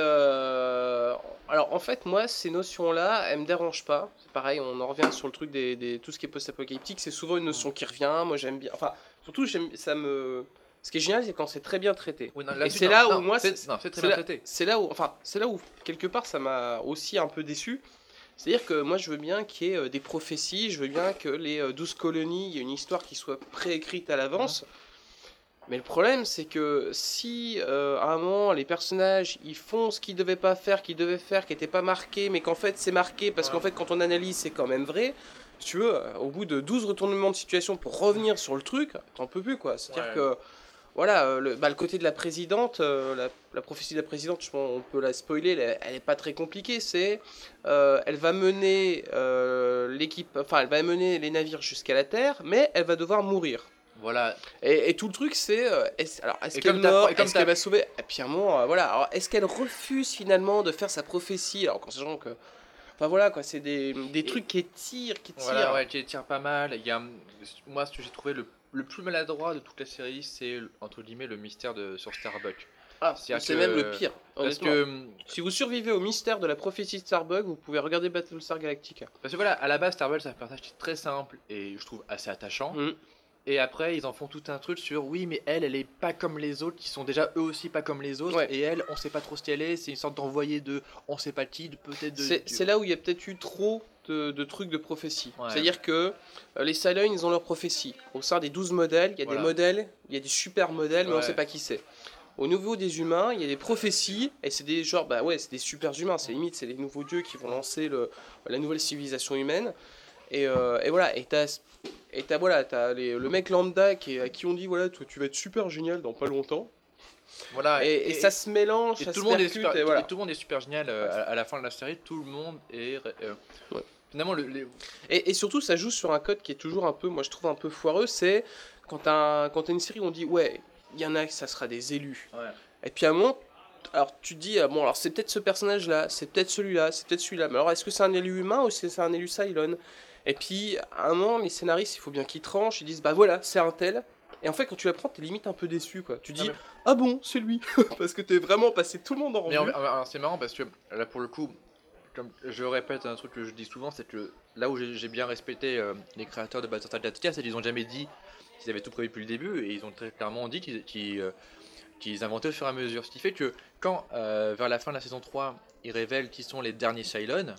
euh, Alors, en fait, moi, ces notions-là, elles me dérangent pas. C'est pareil, on en revient sur le truc des, des... tout ce qui est post-apocalyptique. C'est souvent une notion qui revient. Moi, j'aime bien. Enfin, surtout, j'aime... ça me. Ce qui est génial, c'est quand c'est très bien traité. Oui, non, Et là-dessus, c'est non, là où non, moi, c'est, c'est non, c'est très c'est bien là, traité. c'est là où, enfin, c'est là où quelque part, ça m'a aussi un peu déçu. C'est-à-dire que moi, je veux bien qu'il y ait euh, des prophéties. Je veux bien que les euh, douze colonies, il y ait une histoire qui soit préécrite à l'avance. Mais le problème, c'est que si euh, à un moment les personnages ils font ce qu'ils devaient pas faire, qu'ils devaient faire, qui n'était pas marqué, mais qu'en fait c'est marqué parce Ouais. qu'en fait quand on analyse c'est quand même vrai, si tu veux, euh, au bout de douze retournements de situation pour revenir sur le truc, t'en peux plus quoi. C'est-à-dire Ouais. que voilà, euh, le, bah, le côté de la présidente, euh, la, la prophétie de la présidente, je pense, on peut la spoiler, elle, elle est pas très compliquée. C'est, euh, elle va mener euh, l'équipe, enfin, elle va mener les navires jusqu'à la terre, mais elle va devoir mourir. Voilà. Et, et tout le truc, c'est, euh, est alors, est-ce Et qu'elle comme t'as- meurt, et comme est-ce t'as- qu'elle va sauver Et puis à un moment, euh, voilà. Alors, est-ce qu'elle refuse finalement de faire sa prophétie Alors, qu'en sachant que, enfin voilà, quoi, c'est des, des Et- trucs qui étirent, qui tirent. Voilà, ouais, qui tire pas mal. Il y a, moi, ce que j'ai trouvé le, le plus maladroit de toute la série, c'est entre guillemets le mystère de sur Starbuck. Ah, C'est-à-dire c'est que- même le pire. Parce Honnêtement. que, Si vous survivez au mystère de la prophétie de Starbug, vous pouvez regarder Battlestar Galactica. parce que voilà, à la base, Starbuck, c'est un personnage qui est très simple et je trouve assez attachant. Mm. Et après, ils en font tout un truc sur oui, mais elle, elle est pas comme les autres, qui sont déjà eux aussi pas comme les autres. Ouais. Et elle, on sait pas trop ce qu'elle est. C'est une sorte d'envoyé de on sait pas qui, de peut-être de. C'est du- c'est là où il y a peut-être eu trop de, de trucs de prophétie. Ouais. C'est-à-dire que euh, les Cylons, ils ont leur prophétie. Au sein des douze modèles, il y a Voilà. des modèles, il y a des super modèles, mais on Ouais. sait pas qui c'est. Au niveau des humains, il y a des prophéties, et c'est des genre, bah ouais, c'est des super humains, c'est limite, c'est les nouveaux dieux qui vont lancer le, la nouvelle civilisation humaine. Et, euh, et voilà, et t'as, et t'as, voilà, t'as les- le mec lambda qui, est- à qui on dit, voilà, toi, tu vas être super génial dans pas longtemps. Voilà. Et, et ça se mélange, et ça tout se le monde est percute, super, et voilà. et tout le monde est super génial euh, à, à la fin de la série. Tout le monde est. euh, Ouais. Finalement, le, les- Et, et surtout, ça joue sur un code qui est toujours un peu, moi je trouve un peu foireux, c'est quand t'as un- quand t'as une série où on dit, ouais, il y en a, ça sera des élus. ouais. Et puis à un moment, alors tu te dis, ah, bon, alors c'est peut-être ce personnage-là, c'est peut-être celui-là, c'est peut-être celui-là, mais alors est-ce que c'est un élu humain ou est-ce que c'est un élu Cylon? Et puis à un moment, les scénaristes, il faut bien qu'ils tranchent, ils disent, bah voilà, c'est un tel. Et en fait, quand tu l'apprends, t'es limite un peu déçu, quoi. Tu dis, mais- ah bon, c'est lui. Parce que t'es vraiment passé tout le monde en revue. Mais en- alors, c'est marrant parce que là, pour le coup, comme je répète un truc que je dis souvent, c'est que là où j'ai j'ai bien respecté euh, les créateurs de Battlestar Galactica, c'est qu'ils ont jamais dit qu'ils avaient tout prévu depuis le début et ils ont très clairement dit qu'ils qu'ils, euh, qu'ils inventaient au fur et à mesure. Ce qui fait que quand, euh, vers la fin de la saison trois, ils révèlent qui sont les derniers Cylons,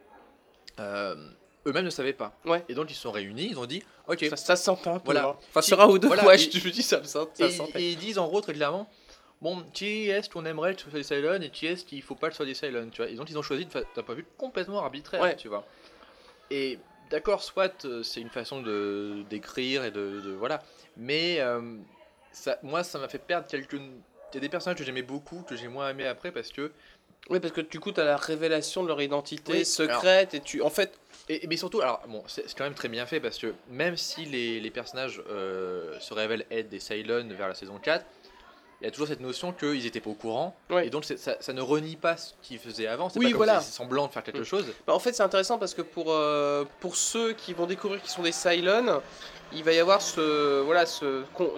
euh, eux-mêmes ne savaient pas. Ouais. Et donc ils se sont réunis, ils ont dit ok. Ça, ça se sentait un peu. Voilà. hein. Enfin, Si- sur un ou deux, voilà, ouais, et- je te dis, ça, ça, Et, ça se sentait. et ils disent en gros très clairement bon, qui est-ce qu'on aimerait que ce soit des Cylons et qui est-ce qu'il faut pas que ce soit des Cylons, tu vois. Et donc ils ont choisi de fa- d'un point de vue complètement arbitraire, Ouais. tu vois. Et d'accord, soit euh, c'est une façon de d'écrire et de, de- voilà, mais euh, ça, moi ça m'a fait perdre quelques. Il y a des personnages que j'aimais beaucoup, que j'ai moins aimé après parce que. Oui, parce que du coup, t'as la révélation de leur identité Oui, secrète et tu. En fait, Et, mais surtout, alors bon, c'est c'est quand même très bien fait parce que même si les, les personnages euh, se révèlent être des Cylons vers la saison quatre, il y a toujours cette notion qu'ils étaient pas au courant. Ouais. Et donc c'est- ça, ça ne renie pas ce qu'ils faisaient avant. C'est Oui, pas comme voilà. si c'est semblant de faire quelque Mm. chose. bah, en fait, c'est intéressant parce que pour, euh, pour ceux qui vont découvrir qu'ils sont des Cylons, il va y avoir ce. Voilà, ce. con-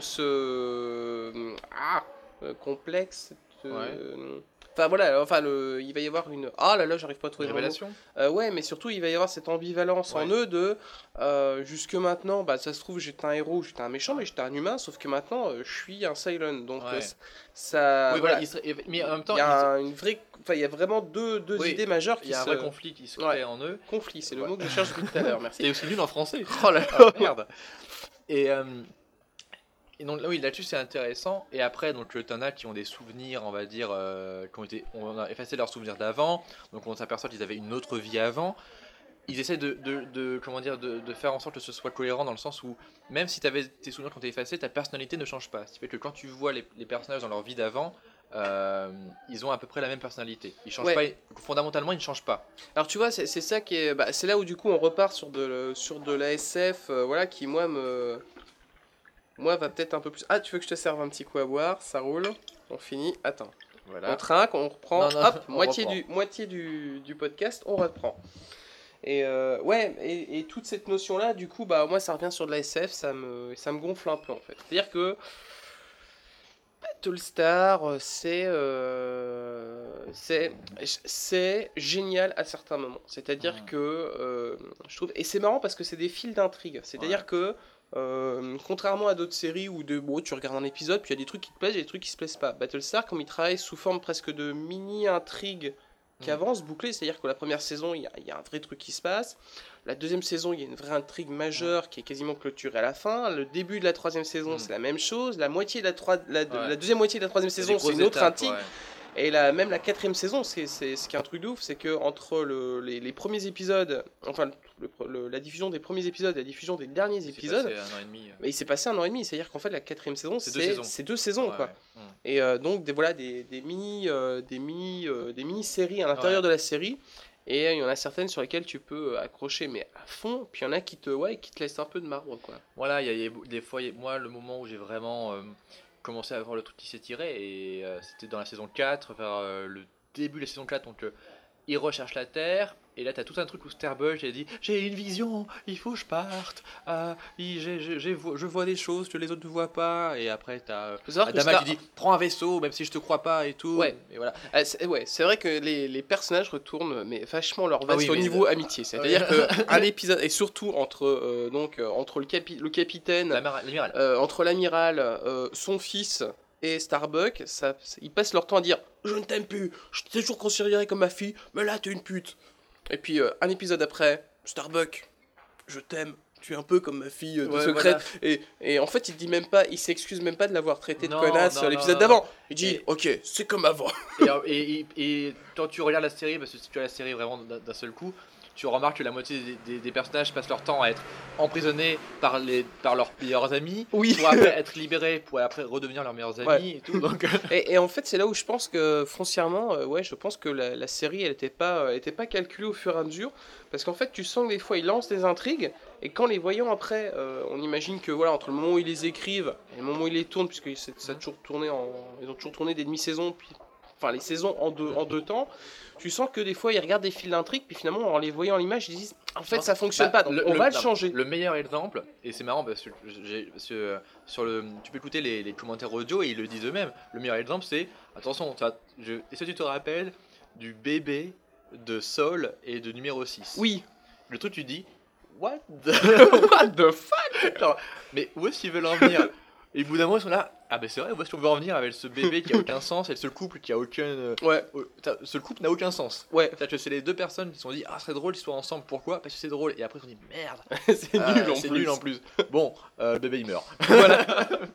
ce ah euh, complexe. de- Ouais. Enfin voilà, enfin le, il va y avoir une. Ah là là, j'arrive pas à trouver le mot. Révélation. Euh, ouais, mais surtout, il va y avoir cette ambivalence en Ouais. eux de euh, jusque maintenant, bah, ça se trouve, j'étais un héros, j'étais un méchant, mais j'étais un humain, sauf que maintenant, euh, je suis un Cylon. Donc, Ouais. euh, c- ça. oui, voilà. voilà. il serait- mais en même temps, Il y ils- a un- une vraie. Enfin, il y a vraiment deux, deux Oui, idées majeures il qui y a un se. vrai conflit qui se crée Ouais. en eux. Conflit, c'est le Ouais. mot que je cherche depuis tout à l'heure, merci. T'es aussi nul en français. Oh là là. Ah, merde. Et, euh, et donc là, oui, là-dessus c'est intéressant. Et après, donc euh, t'en as qui ont des souvenirs, on va dire, euh, qui ont été, on a effacé leurs souvenirs d'avant. Donc on s'aperçoit qu'ils avaient une autre vie avant. ils essaient de, de, de, comment dire, de, de faire en sorte que ce soit cohérent dans le sens où même si tu avais tes souvenirs qui ont été effacés, ta personnalité ne change pas. Ce qui fait que quand tu vois les, les personnages dans leur vie d'avant, euh, ils ont à peu près la même personnalité. Ils changent Ouais. pas, fondamentalement, ils ne changent pas. Alors tu vois, c'est, c'est ça qui est, bah, c'est là où du coup on repart sur de, sur de la S F, euh, voilà, qui moi me, moi va peut-être un peu plus. Ah, tu veux que je te serve un petit coup à boire? Ça roule. On finit. Attends. On Voilà. trinque, on reprend. Non, non, Hop, on moitié reprend. du, moitié du, du podcast, on reprend. Et euh, ouais, et, et toute cette notion-là, du coup, bah moi ça revient sur de la S F, ça me, ça me gonfle un peu en fait. C'est-à-dire que Battlestar, c'est, euh, c'est, c'est génial à certains moments. C'est-à-dire Mmh. que euh, je trouve, et c'est marrant parce que c'est des fils d'intrigue. C'est-à-dire Ouais. que euh, contrairement à d'autres séries où de, bon, tu regardes un épisode, puis il y a des trucs qui te plaisent, et des trucs qui se plaisent pas. Battlestar, comme il travaille sous forme presque de mini-intrigue qui Mm. avance, bouclée, c'est-à-dire que la première saison, il y, a, il y a un vrai truc qui se passe. La deuxième saison, il y a une vraie intrigue majeure qui est quasiment clôturée à la fin. Le début de la troisième saison, Mm. c'est la même chose. La, moitié de la, troi- la, de- Ouais. la deuxième moitié de la troisième C'est saison, des c'est une grosses autre étapes, intrigue. ouais. Et la, même la quatrième saison, c'est, c'est, ce qui est un truc de ouf, c'est que entre le, les, les premiers épisodes, enfin le- le- la diffusion des premiers épisodes et la diffusion des derniers Il s'est épisodes, passé un an et demi. euh. mais il s'est passé un an et demi. C'est-à-dire qu'en fait, la quatrième saison, C'est c'est, deux saisons. c'est deux saisons, Ouais, quoi. ouais. Mm. Et euh, donc des voilà des, des mini euh, des mini euh, des mini séries à l'intérieur Ouais. de la série, et euh, il y en a certaines sur lesquelles tu peux accrocher mais à fond, puis il y en a qui te ouais qui te laissent un peu de marbre, quoi. Voilà, il y a, il y a des fois, il y a- moi, le moment où j'ai vraiment euh, commencé à voir le truc qui s'étirait, et euh, c'était dans la saison quatre, vers euh, le début de la saison quatre, donc euh, ils recherchent la Terre, et là t'as tout un truc où Starbuck a dit j'ai une vision, il faut que je parte, ah, il- j'ai- j'ai- j'ai- je vois des choses que les autres ne voient pas, et après t'as euh, Faut savoir que Adama Star- qui dit prends un vaisseau, même si je te crois pas et tout, Ouais. et voilà. Ah, c'est, ouais, c'est vrai que les, les personnages retournent mais vachement leur veste Ah oui, au mais- niveau amitié. C'est-à-dire Ouais. que un épisode, et surtout entre euh, donc euh, entre le, capi- le capitaine, L'amira- L'amiral. euh, entre l'amiral, euh, son fils et Starbuck, ça, ils passent leur temps à dire je ne t'aime plus, je t'ai toujours considéré comme ma fille, mais là t'es une pute. Et puis euh, un épisode après, Starbuck, je t'aime, tu es un peu comme ma fille euh, de Ouais, secret. voilà. Et, et en fait, il dit même pas, il s'excuse même pas de l'avoir traité de Non, connasse non, sur non, l'épisode non, d'avant. Il dit Et- ok, c'est comme avant. Et, et, et, et quand tu regardes la série, parce que si tu as la série vraiment d'un d'un seul coup, tu remarques que la moitié des, des- des personnages passent leur temps à être emprisonnés par, les, par leurs meilleurs amis, Oui. pour après être libérés, pour après redevenir leurs meilleurs amis Ouais. et tout. Donc, Et, et en fait, c'est là où je pense que foncièrement, euh, ouais, je pense que la, la série, elle était pas, elle était pas calculée au fur et à mesure, parce qu'en fait, tu sens que des fois, ils lancent des intrigues, et quand les voyant après, euh, on imagine que voilà, entre le moment où ils les écrivent et le moment où ils les tournent, puisque c'est- ça a toujours tourné en, ils ont toujours tourné des demi-saisons, puis enfin les saisons en deux, en deux temps. Tu sens que des fois, ils regardent des fils d'intrigue, puis finalement, en les voyant en image, ils disent, en fait, Non, ça fonctionne bah, pas, donc le- on le- va le non, changer. Le meilleur exemple, et c'est marrant parce que, j'ai- parce que, euh, sur le, tu peux écouter les, les commentaires audio et ils le disent eux-mêmes. Le meilleur exemple, c'est attention, tu as- je- est-ce que tu te rappelles du bébé de Sol et de numéro six? Oui. Le truc, tu dis, what the, What the fuck? Genre, mais où est-ce qu'ils veulent en venir? Et au bout d'un moment, ils sont là, ah ben c'est vrai, où est-ce qu'on veut en venir avec ce bébé qui a aucun sens et ce couple qui a aucun. euh, Ouais, euh, t'as- ce couple n'a aucun sens. ouais, C'est-à-dire que c'est les deux personnes qui se sont dit, ah, ce serait drôle qu'ils soient ensemble, pourquoi? Parce que c'est drôle. Et après, ils se sont dit, merde, c'est euh, nul en c'est plus. nul en plus. Bon, euh, le bébé il meurt. Voilà.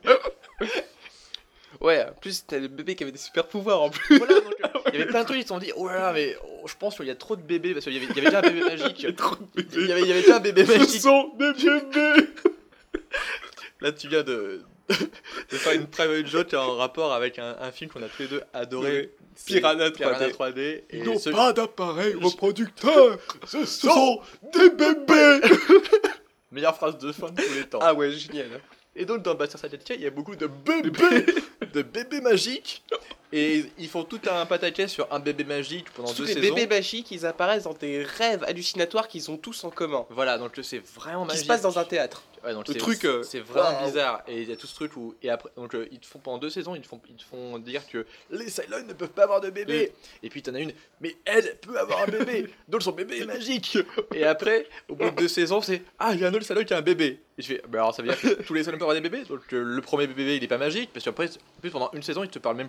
Ouais, en plus, t'as le bébé qui avait des super pouvoirs en plus. Voilà, donc euh, il y avait plein de trucs, ils se sont dit, oh là là, mais oh, je pense qu'il y a trop de bébés, parce qu'il y avait, il y avait déjà un bébé magique. Il y avait, il y avait déjà un bébé magique. sont des bébés. Là, tu viens de, de faire une private joke en rapport avec un, un film qu'on a tous les deux adoré. C'est Piranha Piranha trois D. trois D. Et Ils n'ont ce- pas d'appareil reproducteur. Ce sont des bébés. Meilleure phrase de fin de tous les temps. Ah ouais, génial. Et donc dans Bastard Salted il y a beaucoup de bébés, de bébés magiques. Et ils font tout un pataquès sur un bébé magique pendant Tous deux les saisons. bébés magiques, ils apparaissent dans des rêves hallucinatoires qu'ils ont tous en commun. Voilà, donc c'est vraiment Qui magique. se passe dans un théâtre. Ouais, donc Le c'est- truc, euh, c'est vraiment waouh. bizarre. Et il y a tout ce truc où. Et après, donc euh, ils te font pendant deux saisons, ils te font, ils te font dire que les Cylons ne peuvent pas avoir de bébé. Et puis t'en as une, mais elle peut avoir un bébé, donc son bébé est magique. Et après, au bout de deux saisons, c'est ah, il y a un autre Cylon qui a un bébé. Et je fais, bah alors ça veut dire que tous les Cylons peuvent avoir des bébés, donc euh, le premier bébé il est pas magique, parce qu'après, en plus pendant une saison, ils te parlent même plus du premier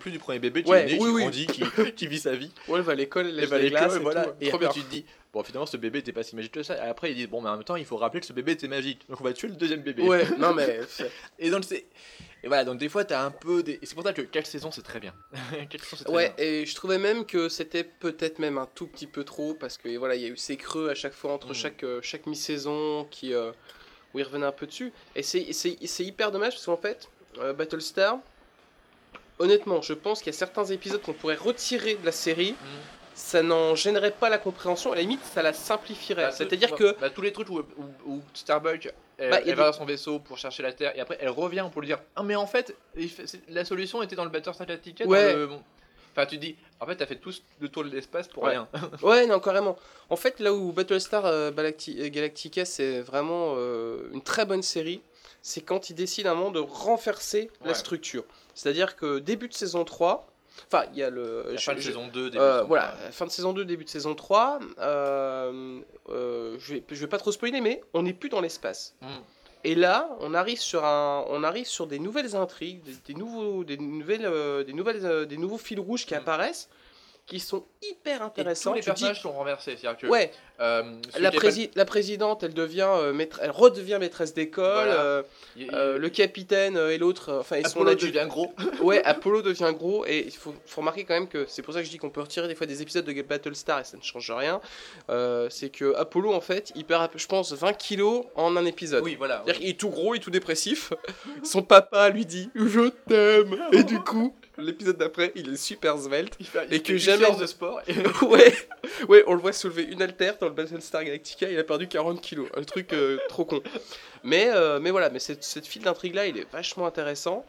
bébé qui Ouais, est né, oui, qui oui. grandit, qui, qui vit sa vie. Ouais, elle va à l'école, elle Elle lève va à des glaces l'école, et voilà. tout. Et Trop après bien. tu te dis, bon finalement ce bébé était pas si magique que ça. Et après ils disent, bon mais en même temps il faut rappeler que ce bébé était magique. Donc on va tuer le deuxième bébé. Ouais, non mais... c'est- Et donc c'est... Et voilà, donc des fois t'as un peu... Des... Et c'est pour ça que quatre saisons c'est très bien. quatre saisons c'est très Ouais, bien. et je trouvais même que c'était peut-être même un tout petit peu trop, parce que voilà, il y a eu ces creux à chaque fois entre Mm. chaque, euh, chaque mi-saison qui, euh, où il revenait un peu dessus. Et c'est, c'est, c'est hyper dommage, parce qu'en fait, euh, Battlestar, honnêtement, je pense qu'il y a certains épisodes qu'on pourrait retirer de la série, Mm. ça n'en gênerait pas la compréhension, à la limite, ça la simplifierait. Bah, C'est-à-dire tout- que... bah, tous les trucs où, où, où Starbuck elle, Bah, il y a elle va des- dans son vaisseau pour chercher la Terre et après elle revient pour lui dire ah mais en fait il fait- c'est- la solution était dans le Battlestar Galactica. Ouais. Dans le... Enfin tu te dis en fait t'as fait tout le tour de l'espace pour Ouais. rien. Ouais, non, carrément. En fait, là où Battlestar euh, Galacti- euh, Galactica, c'est vraiment euh, une très bonne série, c'est quand ils décident à un moment de renverser la Ouais. structure. C'est-à-dire que début de saison trois, enfin, il y a le... La je- fin de je- saison deux, début euh, de saison voilà, trois. fin de saison deux, début de saison trois, euh, euh, je, vais, je vais pas trop spoiler, mais on n'est plus dans l'espace. Mm. Et là, on arrive sur un, on arrive sur des nouvelles intrigues, des, des nouveaux, des nouvelles, euh, des nouvelles, euh, des nouveaux fils rouges qui Mm. apparaissent, qui sont hyper Et intéressants. tous les Tu te dis- personnages sont renversés. C'est-à-dire que Ouais, euh, celui la, qui est pas- prési- la présidente, elle devient, euh, maître- elle redevient maîtresse d'école. Voilà. euh, il- il- euh, le capitaine euh, et l'autre, euh, enfin, ils sont Apollo là du- devient gros. Ouais, Apollo devient gros et il faut, faut remarquer quand même que c'est pour ça que je dis qu'on peut retirer des fois des épisodes de Battlestar et ça ne change rien. Euh, c'est que Apollo en fait, il perd, je pense, vingt kilos en un épisode. Oui voilà. C'est-à-dire qu'il est tout gros et tout dépressif. Son papa lui dit je t'aime et du coup l'épisode d'après il est super svelte. Il fait, Et il que fait une jamais- séance de sport. Et... ouais, ouais, on le voit soulever une haltère dans le Battlestar Galactica, il a perdu quarante kilos, un truc euh, trop con. Mais, euh, mais voilà, mais cette, cette fil d'intrigue là, il est vachement intéressant.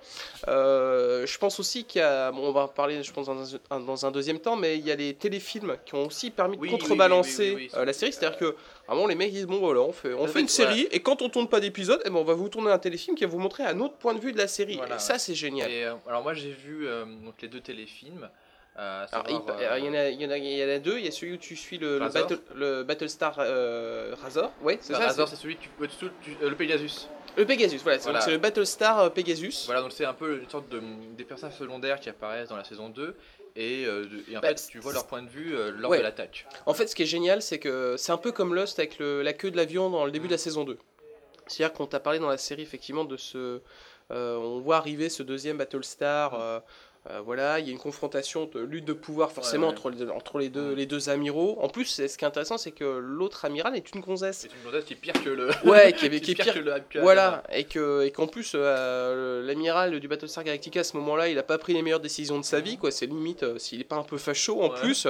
Euh, je pense aussi qu'il y a, bon, on va en parler, je pense dans un, dans un deuxième temps, mais il y a les téléfilms qui ont aussi permis de Oui, oui, contrebalancer oui, oui, oui, oui. euh, la série. C'est-à-dire que vraiment les mecs ils disent bon voilà, on fait, on Ça fait une fait- série et quand on tourne pas d'épisode, eh ben, on va vous tourner un téléfilm qui va vous montrer un autre point de vue de la série. Voilà, et ça c'est génial. Et, euh, alors moi j'ai vu euh, donc les deux téléfilms. euh, à Alors, savoir, il, euh, alors, il y en a, il y en a, il y en a deux. Il y a celui où tu suis le, le, Razor. battle, le Battlestar euh, Razor. Ouais, c'est non, ça. Razor, c'est- c'est celui que tu, tu- tu- euh, le Pegasus. Le Pegasus. Voilà, c'est- Voilà. c'est le Battlestar euh, Pegasus. Voilà, donc c'est un peu une sorte de des personnages secondaires qui apparaissent dans la saison deux et, euh, de- et en Bah, fait tu vois leur point de vue euh, lors ouais. de l'attaque. En fait, ce qui est génial, c'est que c'est un peu comme Lost avec le- la queue de l'avion dans le début de la saison deux. C'est-à-dire qu'on t'a parlé dans la série effectivement de ce, euh, on voit arriver ce deuxième Battlestar. euh, euh, voilà, il y a une confrontation de lutte de pouvoir forcément Ouais, ouais. entre, les, entre les deux Mm. les deux amiraux. En plus, c'est- ce qui est intéressant, c'est que l'autre amiral est une gonzesse. C'est une gonzesse qui est pire que le. Ouais, qui est, qui qui est pire pire. que le. que la- Voilà, et que et qu'en plus euh, l'amiral du Battlestar Galactica à ce moment-là, il a pas pris les meilleures décisions de sa vie, quoi. C'est limite euh, s'il est pas un peu facho en Ouais. plus.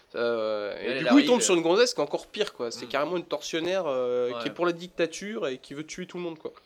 euh, et Elle, du elle coup, il tombe arrive. sur une gonzesse qui est encore pire, quoi. C'est Mm. carrément une tortionnaire euh, qui Ouais. est pour la dictature et qui veut tuer tout le monde, quoi.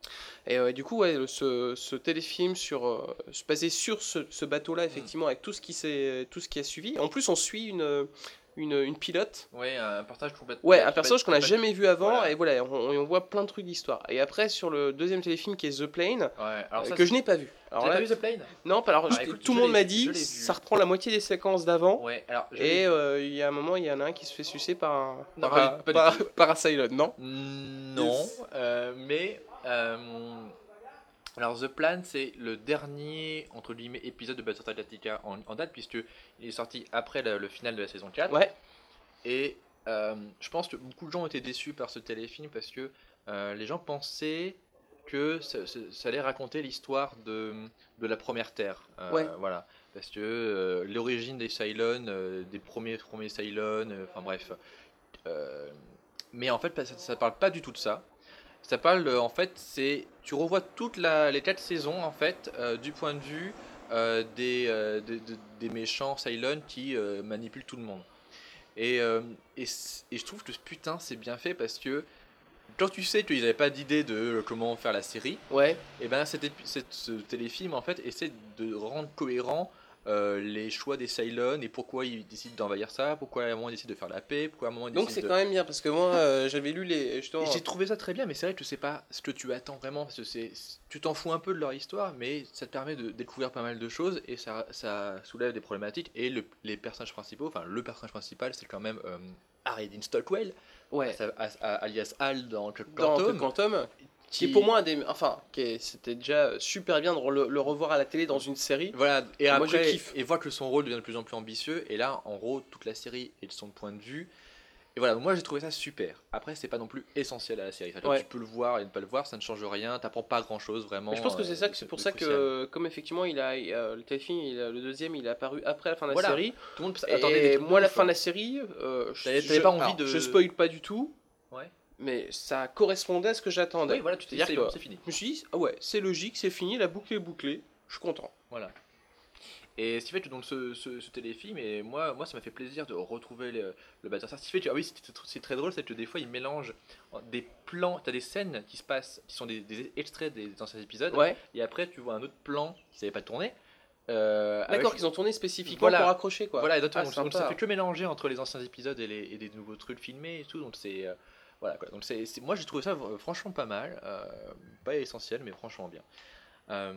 Et euh, du coup, ouais, le- ce, ce téléfilm sur, euh, se basé sur ce, ce bateau-là, effectivement, avec tout ce qui s'est, tout ce qui a suivi. En plus, on suit une, une, une pilote. Ouais, un personnage complètement. Ouais, un personnage qu'on n'a complètement- jamais vu avant, Voilà. et voilà, on, on voit plein de trucs d'histoire. Et après, sur le deuxième téléfilm qui est The Plane, Ouais, alors euh, ça, que je n'ai pas vu. Tu Alors as là, pas vu The Plane? non, pas- alors Ah, je- écoute, tout le je monde l'ai m'a vu, dit, je l'ai vu. ça reprend la moitié des séquences d'avant. Ouais, alors. je l'ai Et vu. euh, il y a un moment, il y en a un qui se fait sucer par un, Non, par, pas un- du- pas du par- tout. par un Cylon, non? Non, euh, mais euh, alors The Plan c'est le dernier entre guillemets épisode de Battlestar Galactica en, en date puisque il est sorti après le, le final de la saison quatre Ouais, et euh, je pense que beaucoup de gens ont été déçus par ce téléfilm parce que euh, les gens pensaient que ça, ça- ça allait raconter l'histoire de, de la première Terre. Euh, Ouais. Voilà, parce que euh, l'origine des Cylons, euh, des premiers premiers Cylons, euh, enfin bref. Euh, mais en fait, ça, ça parle pas du tout de ça. Ça parle, euh, en fait, c'est tu revois toutes la- les quatre saisons en fait euh, du point de vue euh, des, euh, des, des- des méchants Cylons qui euh, manipulent tout le monde. Et, euh, et, c- et je trouve que putain c'est bien fait parce que quand tu sais qu'ils n'avaient pas d'idée de euh, comment faire la série, ouais. et ben cet épi- cette- ce téléfilm en fait essaie de rendre cohérent euh, les choix des Cylons et pourquoi ils décident d'envahir ça, pourquoi à un moment ils décident de faire la paix, pourquoi à un moment ils Donc c'est décident de... quand même bien, parce que moi, euh, j'avais lu les... Justement, Et j'ai trouvé ça très bien, mais c'est vrai que c'est pas ce que tu attends vraiment, parce que c'est, tu t'en fous un peu de leur histoire, mais ça te permet de découvrir pas mal de choses et ça, ça soulève des problématiques. Et le- les personnages principaux, enfin le personnage principal, c'est quand même euh, Harry Dean Stockwell, ouais. ça- a- a- alias Hal dans Quantum. Dans Quantum, Qui est pour moi un des. Enfin, qui est- c'était déjà super bien de le, le revoir à la télé dans une série. Voilà, et Moi, je après, kiffe. et voit que son rôle devient de plus en plus ambitieux, et là, en gros, toute la série est de son point de vue. Et voilà, moi j'ai trouvé ça super. Après, c'est pas non plus essentiel à la série. C'est-à-dire que Ouais. tu peux le voir et ne pas le voir, ça ne change rien, t'apprends pas grand chose vraiment. Mais je pense que c'est ça, euh, que c'est pour de ça crucial. que, comme effectivement, il a, il a- le téléfilm, il a- le deuxième, il est apparu après la fin de la Voilà. série. Tout le monde attendait des Et trucs moi, de la ouf, fin de hein. la série, euh, je, T'avais- t'avais je- pas envie alors, de- je spoil pas du tout, Ouais. mais ça correspondait à ce que j'attendais. Oui, voilà, tu t'es dit, C'est-à-dire c'est bon, que c'est fini. je me suis dit, ah ouais, c'est logique, c'est fini, la boucle est bouclée, je suis content. Voilà. Et ce qui fait que donc ce, ce, ce téléfilm, et moi, moi ça m'a fait plaisir de retrouver le, le Battlestar. Ce qui fait que, ah oui, c'est c'est très drôle, c'est que des fois ils mélangent des plans, t'as des scènes qui se passent, qui sont des, des extraits des anciens épisodes, Ouais, et après tu vois un autre plan qui savait pas tourner. Euh, d'accord, avec- qu'ils ont tourné spécifiquement Voilà. pour accrocher quoi. Voilà, exactement. Ah, donc, donc sympa. ça fait que mélanger entre les anciens épisodes et, les, et des nouveaux trucs filmés et tout. Donc c'est euh, voilà quoi. Donc c'est c'est- moi j'ai trouvé ça euh, franchement pas mal, euh, pas essentiel mais franchement bien. Euh,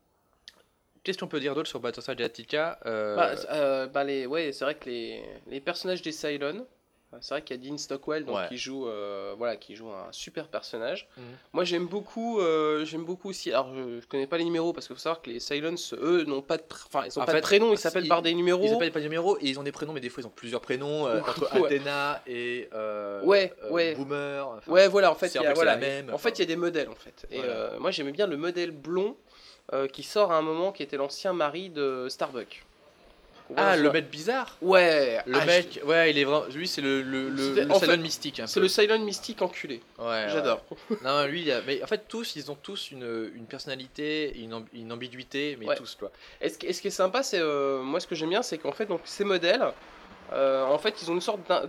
Qu'est-ce qu'on peut dire d'autre sur Battlestar Galactica euh, Bah, euh, bah les, ouais, c'est vrai que les, les personnages des Cylons, euh, c'est vrai qu'il y a Dean Stockwell donc, Ouais. qui, joue, euh, voilà, qui joue un super personnage. Mhm. Moi j'aime beaucoup, euh, j'aime beaucoup aussi. Alors je, je connais pas les numéros parce qu'il faut savoir que les Cylons, eux, n'ont pas de, pr- enfin, ils ont En pas fait, de prénom, ils s'appellent ils- par des numéros. Ils s'appellent pas de numéros et ils ont des prénoms, mais des fois ils ont plusieurs prénoms euh, entre Ouais. Athena et euh, Ouais, euh, ouais. Boomer. Enfin, Ouais, voilà, en fait, c'est il un y a, peu que c'est voilà, la même, en fait, il y a des modèles en fait. Et Voilà. euh, moi j'aimais bien le modèle blond euh, qui sort à un moment, qui était l'ancien mari de Starbuck. Ah, Ouais, le mec bizarre. Ouais, Le ah, mec, ouais, il est vraiment. Lui, c'est le, le, le, C'était- le en Cylon fait, mystique. Un c'est peu. le Cylon mystique enculé. Ouais, J'adore. ouais. Non, lui, il a- mais en fait, tous, ils ont tous une, une personnalité, une, amb- une ambiguïté, mais Ouais. tous, quoi. Et ce, qui- et ce qui est sympa, c'est euh, moi ce que j'aime bien, c'est qu'en fait donc ces modèles, euh, en fait ils ont une sorte d'un-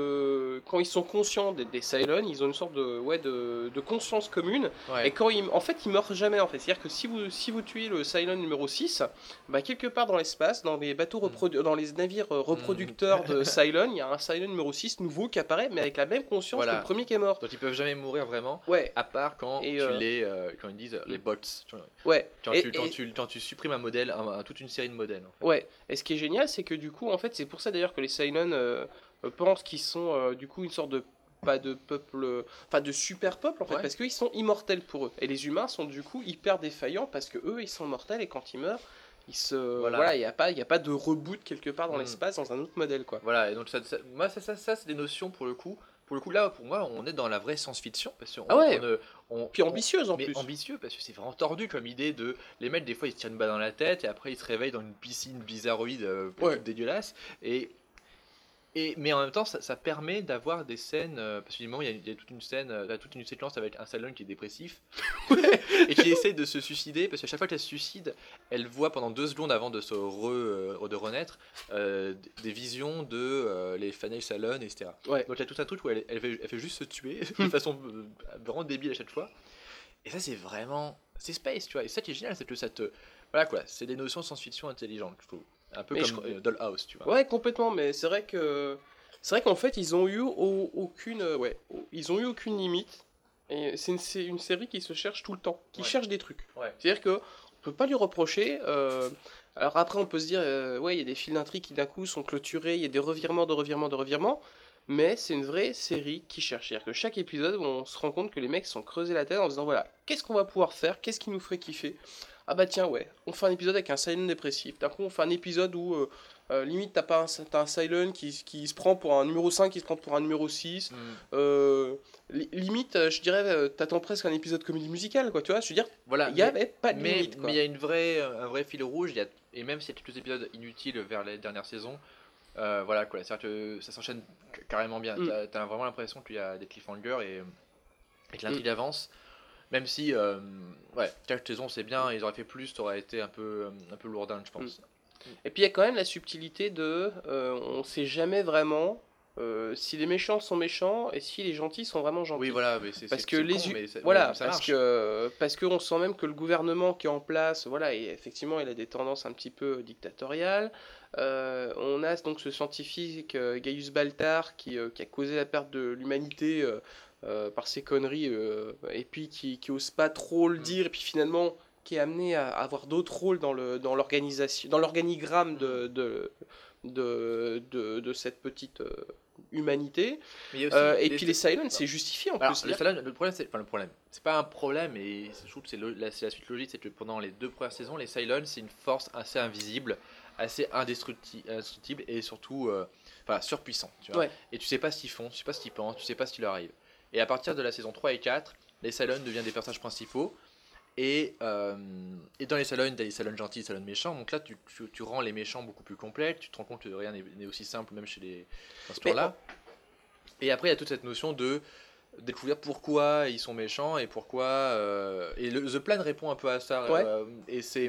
de quand ils sont conscients des, des Cylons, ils ont une sorte de ouais de, de conscience commune. Ouais. Et quand ils, en fait ils meurent jamais en fait. C'est-à-dire que si vous si vous tuez le Cylon numéro six, bah quelque part dans l'espace, dans les bateaux Mm. reprodu- dans les navires euh, reproducteurs de Cylon, il y a un Cylon numéro six nouveau qui apparaît, mais avec la même conscience Voilà. que le premier qui est mort. Donc, ils peuvent jamais mourir vraiment, Ouais, à part quand Et, tu euh, les, euh, quand ils disent euh, les bots. Tu vois. ouais. Quand, Et- tu, quand, et- tu, quand tu supprimes un modèle, un- un- toute une série de modèles. En fait. Ouais, et ce qui est génial, c'est que du coup, en fait, c'est pour ça d'ailleurs que les Cylons euh, euh, pensent qu'ils sont euh, du coup une sorte de pas de peuple, euh, enfin de super peuple en fait, Ouais. parce qu'ils sont immortels pour eux. Et les humains sont du coup hyper défaillants parce que eux, ils sont mortels et quand ils meurent, ils se, Voilà. voilà, il y a pas, il y a pas de reboot quelque part dans Mm. l'espace dans un autre modèle quoi. Voilà, et donc ça, ça- moi, ça, ça, ça c'est des notions pour le coup. Pour le coup, là, pour moi, on est dans la vraie science-fiction. Parce qu'on, Ah ouais. on, euh, on- Puis on- ambitieuse en mais plus. ambitieux parce que c'est vraiment tordu comme idée de les mecs des fois ils se tirent une balle dans la tête et après ils se réveillent dans une piscine bizarroïde euh, Ouais. dégueulasse et et mais en même temps ça, ça permet d'avoir des scènes euh, parce que évidemment, il y, a- il y a toute une scène euh, t'as toute une séquence avec un Cylon qui est dépressif et qui essaie de se suicider parce qu'à chaque fois qu'elle se suicide elle voit pendant deux secondes avant de se re, euh, de renaître euh, des visions de euh, les Fanny Cylon etc. Ouais. Donc il y a tout un truc où elle, elle, fait, elle fait juste se tuer de façon euh, vraiment débile à chaque fois. Et ça, c'est vraiment. C'est space, tu vois. Et ça qui est génial, c'est que ça te. Voilà quoi, c'est des notions de science-fiction intelligentes, je trouve. Un peu Mais comme je- euh, Dollhouse, tu vois. Ouais, complètement, mais c'est vrai que c'est vrai qu'en fait, ils ont eu au- aucune euh, ouais, au- ils ont eu aucune limite et c'est une, c'est une série qui se cherche tout le temps, qui Ouais. cherche des trucs. Ouais. C'est-à-dire que on peut pas lui reprocher euh, alors après on peut se dire euh, ouais, il y a des fils d'intrigue qui d'un coup sont clôturés, il y a des revirements de revirements de revirements, mais c'est une vraie série qui cherche. C'est-à-dire que chaque épisode, on se rend compte que les mecs se sont creusés la tête en se disant voilà, qu'est-ce qu'on va pouvoir faire, qu'est-ce qui nous ferait kiffer. Ah bah tiens ouais, on fait un épisode avec un Cylon dépressif. D'un coup on fait un épisode où euh, euh, limite t'as pas un, t'as un Cylon qui, qui se prend pour un numéro cinq, qui se prend pour un numéro six. Mm. Euh, li- limite euh, je dirais euh, t'attends presque un épisode comédie musicale quoi, tu vois. Je veux dire, Voilà. il y avait pas de mais limite quoi. mais il y a une vraie, un vrai fil rouge, il y a, et même s'il y a quelques épisodes inutiles vers les dernières saisons, euh, voilà quoi, c'est-à-dire que ça s'enchaîne c- carrément bien. Mm. T'as, t'as vraiment l'impression qu'il y a des cliffhangers et, et que l'intrigue Mm. avance. Même si, euh, ouais, quatre saisons c'est bien, ils auraient fait plus, ça aurait été un peu, un peu lourdin, je pense. Et puis il y a quand même la subtilité de euh, on sait jamais vraiment euh, si les méchants sont méchants et si les gentils sont vraiment gentils. Oui, voilà, mais c'est Parce c'est- que c'est les con, U- mais ça- voilà, mais ça parce marche. que parce que on sent même que le gouvernement qui est en place, voilà, et effectivement, il a des tendances un petit peu dictatoriales. Euh, on a donc ce scientifique euh, Gaius Baltar qui, euh, qui a causé la perte de l'humanité euh, euh, par ses conneries, euh, et puis qui, qui ose pas trop le Mm. dire, et puis finalement qui est amené à avoir d'autres rôles dans le dans l'organisation, dans l'organigramme de de, de, de, de cette petite euh, humanité. Mais il y a aussi Euh, et des- puis les Cylons, c'est justifié en Alors, plus. le C'est-à-dire- Cylons, le problème, c'est, enfin le problème, c'est pas un problème, et je trouve que c'est, le- la, c'est la suite logique, c'est que pendant les deux premières saisons, les Cylons, c'est une force assez invisible, assez indestructi- indestructible et surtout, euh, voilà, surpuissant, tu vois. Ouais. Et tu sais pas ce qu'ils font, tu sais pas ce qu'ils pensent, tu sais pas ce qui leur arrive. Et à partir de la saison trois et quatre, les Cylons deviennent des personnages principaux. Et, euh, et dans les Cylons, tu as les Cylons gentils, les Cylons méchants. Donc là, tu, tu, tu rends les méchants beaucoup plus complets. Tu te rends compte que rien n'est, n'est aussi simple, même chez les dans ce Mais- tour-là. Et après, il y a toute cette notion de découvrir pourquoi ils sont méchants et pourquoi. euh, et le, The Plan répond un peu à ça. Ouais. euh, et c'est.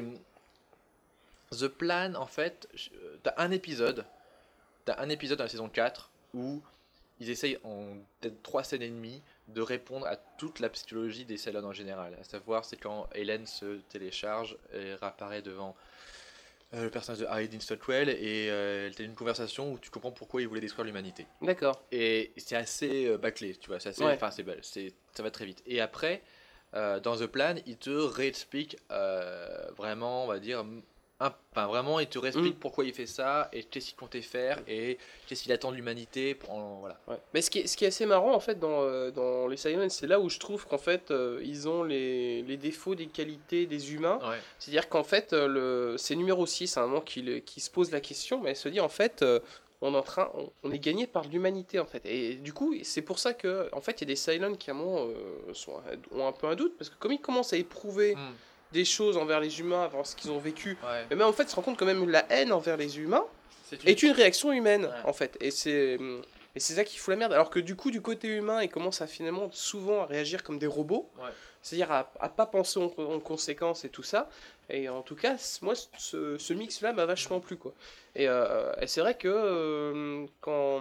The Plan, en fait, je- t'as un épisode. T'as un épisode dans la saison quatre où ils essayent en peut-être trois scènes et demie de répondre à toute la psychologie des Cylons en général. À savoir, c'est quand Hélène se télécharge et réapparaît devant euh, le personnage de Hayden Stotwell et euh, elle a une conversation où tu comprends pourquoi il voulait détruire l'humanité. D'accord. Et c'est assez euh, bâclé, tu vois, c'est assez, Ouais. enfin c'est, c'est, ça va très vite. Et après, euh, dans The Plan, il te réexplique euh, vraiment, on va dire, un, enfin vraiment, il te réexplique Mm. pourquoi il fait ça et qu'est-ce qu'il comptait faire et qu'est-ce qu'il attend de l'humanité. Pour, en- voilà. Ouais. Mais ce qui, est, ce qui est assez marrant en fait dans, euh, dans les Cylons, c'est là où je trouve qu'en fait euh, ils ont les, les défauts des qualités des humains. Ouais. C'est-à-dire qu'en fait, euh, le, c'est numéro six à un moment qui, le- qui se pose la question, mais elle se dit en fait, euh, on, est en train, on, on est gagné par l'humanité en fait. Et du coup, c'est pour ça que en fait, il y a des Cylons qui à un moment euh, sont, ont un peu un doute, parce que comme ils commencent à éprouver Mm. des choses envers les humains, envers ce qu'ils ont vécu, Ouais. mais même en fait, ils se rendent compte que même la haine envers les humains C'est une- est une réaction humaine Ouais. en fait. Et c'est et c'est ça qui fout la merde. Alors que du coup, du côté humain, ils commencent à finalement souvent à réagir comme des robots, Ouais. c'est-à-dire à, à pas penser en, en conséquences et tout ça. Et en tout cas, c- moi, ce, ce mix-là m'a vachement plu quoi. Et, euh, et c'est vrai que euh, quand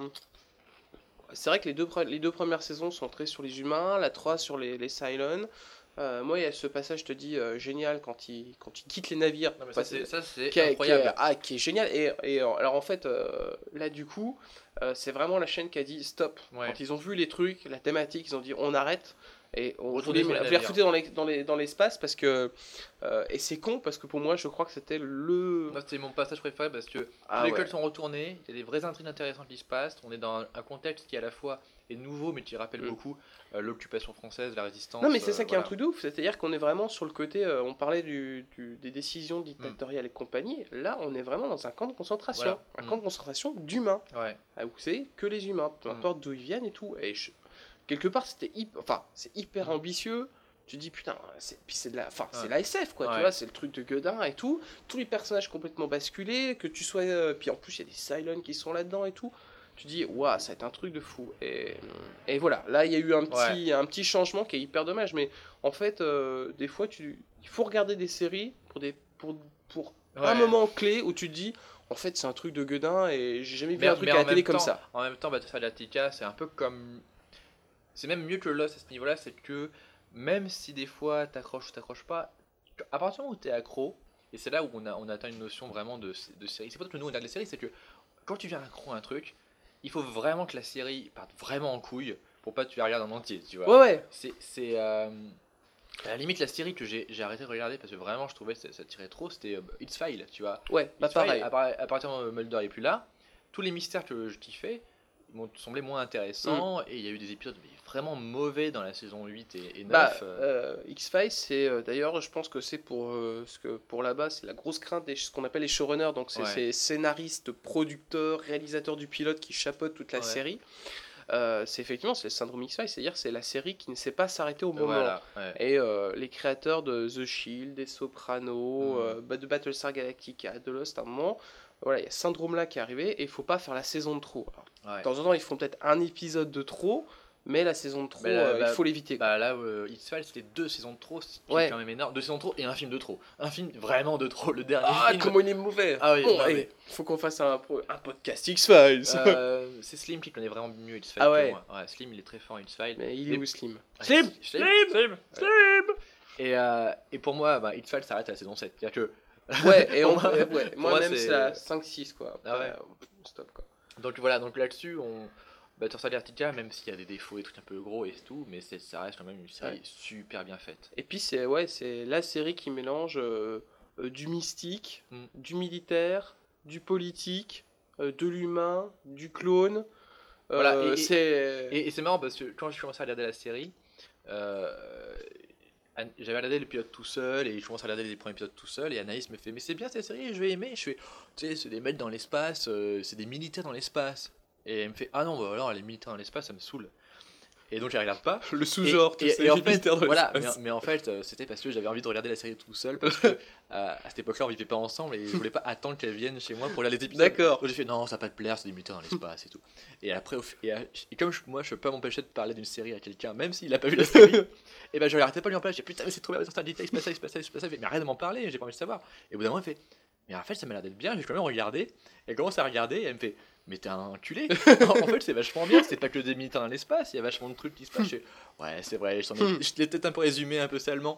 c'est vrai que les deux, pre- les deux premières saisons sont très sur les humains, la trois sur les, les Cylons. Euh, moi, il y a ce passage, je te dis, euh, génial quand ils quand ils quittent les navires. Non, mais ça, Parce- c'est, ça, c'est qui est, incroyable. qui est- ah, qui est génial. Et, et euh, alors en fait, euh, là du coup, euh, c'est vraiment la chaîne qui a dit stop. Ouais. Quand ils ont vu les trucs, la thématique, ils ont dit on arrête. Et on Retournez voulait sur les vous les navires. refouter dans, les- dans, les- dans l'espace parce que. euh, et c'est con parce que pour moi, je crois que c'était le. Moi, c'est mon passage préféré parce que Ah tous les ouais. codes sont retournés, il y a des vraies intrigues intéressantes qui se passent, on est dans un, un contexte qui à la fois est nouveau mais qui rappelle Mm. beaucoup euh, l'occupation française, la résistance. Non mais c'est euh, ça qui est un voilà. truc de ouf, c'est-à-dire qu'on est vraiment sur le côté, euh, on parlait du, du- des décisions dictatoriales et compagnie, là on est vraiment dans un camp de concentration, Voilà. un Mm. camp de concentration d'humains. Ouais. Ah, où c'est que les humains, peu Mm. importe d'où ils viennent et tout. Et je- quelque part, c'était hyper, enfin, c'est hyper Mm. ambitieux. Tu te dis putain, c'est, puis c'est de la, enfin, c'est Ouais. la S F quoi, tu Ouais. vois, c'est le truc de Guedin et tout. Tous les personnages complètement basculés, que tu sois, euh, puis en plus il y a des Cylons qui sont là-dedans et tout. Tu dis waouh, ça va être un truc de fou. Et, et voilà, là il y a eu un petit, un petit changement qui est hyper dommage. Mais en fait, euh, des fois, tu, il faut regarder des séries pour des, pour, pour un Ouais. moment clé où tu te dis. En fait, c'est un truc de Guedin et j'ai jamais vu Mais, un truc mais à en la télé même comme temps, ça. En même temps, Battlestar Galactica, c'est un peu comme. C'est même mieux que Lost à ce niveau-là, c'est que même si des fois t'accroches ou t'accroches pas, à partir du moment où t'es accro, et c'est là où on a, on atteint une notion vraiment de, de série. C'est pas que nous on regarde les séries, c'est que quand tu viens accro à un truc, il faut vraiment que la série parte vraiment en couille pour pas que tu la regardes en entier, tu vois. Ouais, ouais. C'est, c'est euh, à la limite la série que j'ai, j'ai arrêté de regarder parce que vraiment je trouvais que ça, ça tirait trop, c'était euh, X-Files, tu vois. Ouais, bah X-Files, pareil. à, par- à partir du moment où Mulder est plus là, tous les mystères que je kiffais m'ont semblé moins intéressants et il y a eu des épisodes mais vraiment mauvais dans la saison huit et, et neuf. Bah, euh. euh, X-Files, c'est euh, d'ailleurs, je pense que c'est pour euh, ce que pour là-bas, c'est la grosse crainte des ce qu'on appelle les showrunners, donc c'est Ouais. ces scénaristes, producteurs, réalisateurs du pilote qui chapeautent toute la Ouais. série. Euh, c'est effectivement c'est le syndrome X-Files, c'est-à-dire c'est la série qui ne sait pas s'arrêter au moment. Voilà, ouais. Et euh, les créateurs de The Shield, des Sopranos, Mm. euh, bah, de Battlestar Galactica, de Lost, à un moment, voilà, il y a ce syndrome-là qui est arrivé et il faut pas faire la saison de trop. Alors, Ouais. de temps en temps, ils font peut-être un épisode de trop, mais la saison de trop, Bah, là, euh, bah, il faut l'éviter. quoi. Bah là, euh, X-Files c'était deux saisons de trop, c'est Ouais. quand même énorme. Deux saisons de trop et un film de trop. Un film vraiment de trop. Le dernier Ah, film. comment il est mauvais! Ah oui, Bon, non, allez, mais- faut qu'on fasse un, pro- un podcast X-Files! Euh, c'est Slim qui connaît vraiment mieux X-Files Ah ouais. que moi. Ouais, Slim il est très fort en X-Files. Mais il est Mais- où Slim? Ouais, Slim! Slim Slim! Slim Et, euh, et pour moi, bah, X-Files s'arrête à la saison sept. C'est-à-dire que. Ouais, et Pour on, moi- ouais, ouais, pour moi, moi, même c'est- c'est la cinq six quoi. Ah ouais. Après, euh, stop quoi. Donc voilà, donc là-dessus, on. Battlestar Galactica, même s'il y a des défauts, des trucs un peu gros et tout, mais c'est- ça reste quand même une série Ouais. super bien faite. Et puis c'est ouais, c'est la série qui mélange euh, euh, du mystique, Mm. du militaire, du politique, euh, de l'humain, du clone, Voilà, Euh, et- c'est... Et, et c'est marrant parce que quand je commençais à regarder la série, euh, An- j'avais regardé le pilote tout seul et je commence à regarder les premiers épisodes tout seul et Anaïs me fait mais c'est bien cette série, je vais aimer. Je fais tu sais c'est des mecs dans l'espace, euh, c'est des militaires dans l'espace. Et elle me fait ah non bah alors les militaires dans l'espace ça me saoule. Et donc je la regarde pas. Le Et, sous-genre, tu et- sais, et en les fait, militaires dans voilà, mais, l'espace. mais en fait, euh, c'était parce que j'avais envie de regarder la série tout seul parce que euh, à cette époque-là, on vivait pas ensemble et je voulais pas attendre qu'elle vienne chez moi pour regarder les épisodes. D'accord. Donc j'ai fait non, ça va pas te plaire, c'est des militaires dans l'espace et tout. Et après, au f- et, euh, et comme je- moi, je peux pas m'empêcher de parler d'une série à quelqu'un, même s'il a pas vu la série, et ben je l'arrêtais pas de lui en parler. J'ai dit, putain, mais c'est trop bien, c'est il se passe ça, il se passe ça, il se passe ça. Il fait, mais arrête de m'en parler, j'ai pas envie de savoir. Et au bout d'un moment, il fait, mais en fait, ça m'a l'air d'être bien, j'ai quand même regardé. Elle commence à regarder et elle me fait. Mais t'es un enculé. En fait, c'est vachement bien. C'est pas que des militaires dans l'espace. Il y a vachement de trucs qui se passent. Je fais, ouais, c'est vrai. Je, t'en ai- je l'ai peut-être un peu résumé un peu salement.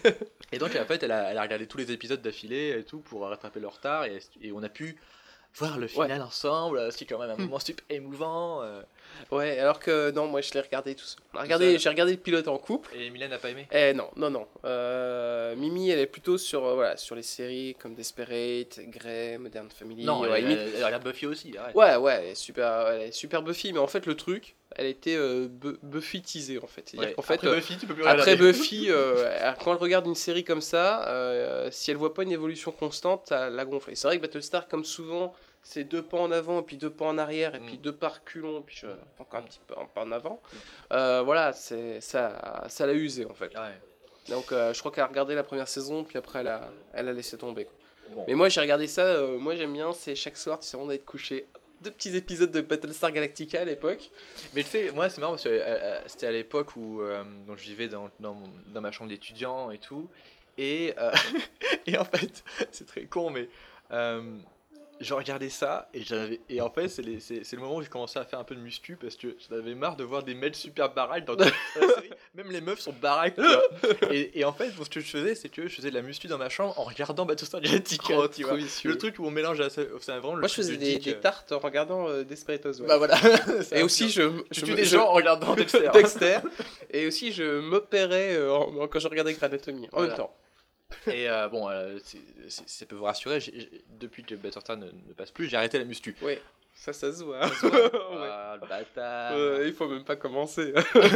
Et donc, en fait, elle a, elle a regardé tous les épisodes d'affilée et tout pour rattraper le retard. Et, et on a pu voir le final ensemble. C'est quand même un moment super émouvant. euh. Ouais, alors que non, moi je l'ai regardé tout seul. On a Tout regardé, seul. j'ai regardé le pilote en couple. Et Mylène n'a pas aimé. Eh non, non, non. Euh, Mimi, elle est plutôt sur, euh, voilà, sur les séries comme Desperate, Grey, Modern Family. Non, ouais, elle, limite- elle- elle regarde Buffy aussi. Arrête. ouais, ouais, elle est super, elle est super Buffy, mais en fait le truc, elle était euh, bu- Buffytisée en fait. C'est-à-dire Ouais. qu'en fait, Après euh, Buffy, tu peux plus après regarder. Buffy, euh, alors, quand elle regarde une série comme ça, euh, si elle voit pas une évolution constante, ça la gonfle. Et c'est vrai que Battlestar, comme souvent, c'est deux pas en avant, et puis deux pas en arrière, et Mm. puis deux pas reculons, et puis je- encore un petit peu un pas en avant. Euh, voilà, c'est ça, ça l'a usé en fait. Ouais. Donc euh, je crois qu'elle a regardé la première saison, puis après elle a, elle a laissé tomber. quoi. Bon. Mais moi j'ai regardé ça, euh, moi j'aime bien, c'est chaque soir, tu sais, on d'être couché. Deux petits épisodes de Battlestar Galactica à l'époque. Mais tu sais, moi c'est marrant parce que euh, euh, c'était à l'époque où euh, donc, je vivais dans, dans, mon- dans ma chambre d'étudiant et tout. Et, euh, et en fait, c'est très con, mais euh, je regardais ça et, j'avais, et en fait, c'est, les- c'est, c'est le moment où j'ai commencé à faire un peu de muscu parce que j'en avais marre de voir des mecs super baraques dans toute la série. Même les meufs sont baraques. quoi. Et, et en fait, bon, ce que je faisais, c'est que je faisais de la muscu dans ma chambre en regardant Battlestar Galactica. Oh, tu trop vois. vicieux. Le truc où on mélange à ça, c'est vraiment le Moi je truc faisais de des, geek, des euh. tartes en regardant euh, Desperate Housewives. Bah voilà. C'est Et un aussi film. je, Tu je tues me- des je- gens en regardant Dexter. Dexter. Et aussi je m'opérais euh, en- quand je regardais Grey's Anatomy en Voilà. même temps. Et euh, bon, euh, c'est- c'est- ça peut vous rassurer, j'ai- j'ai- depuis que Battlestar ne, ne passe plus, j'ai arrêté la muscu. Ouais, ça ça se voit. Ouais. Ah, le bâtard. Euh, il faut même pas commencer.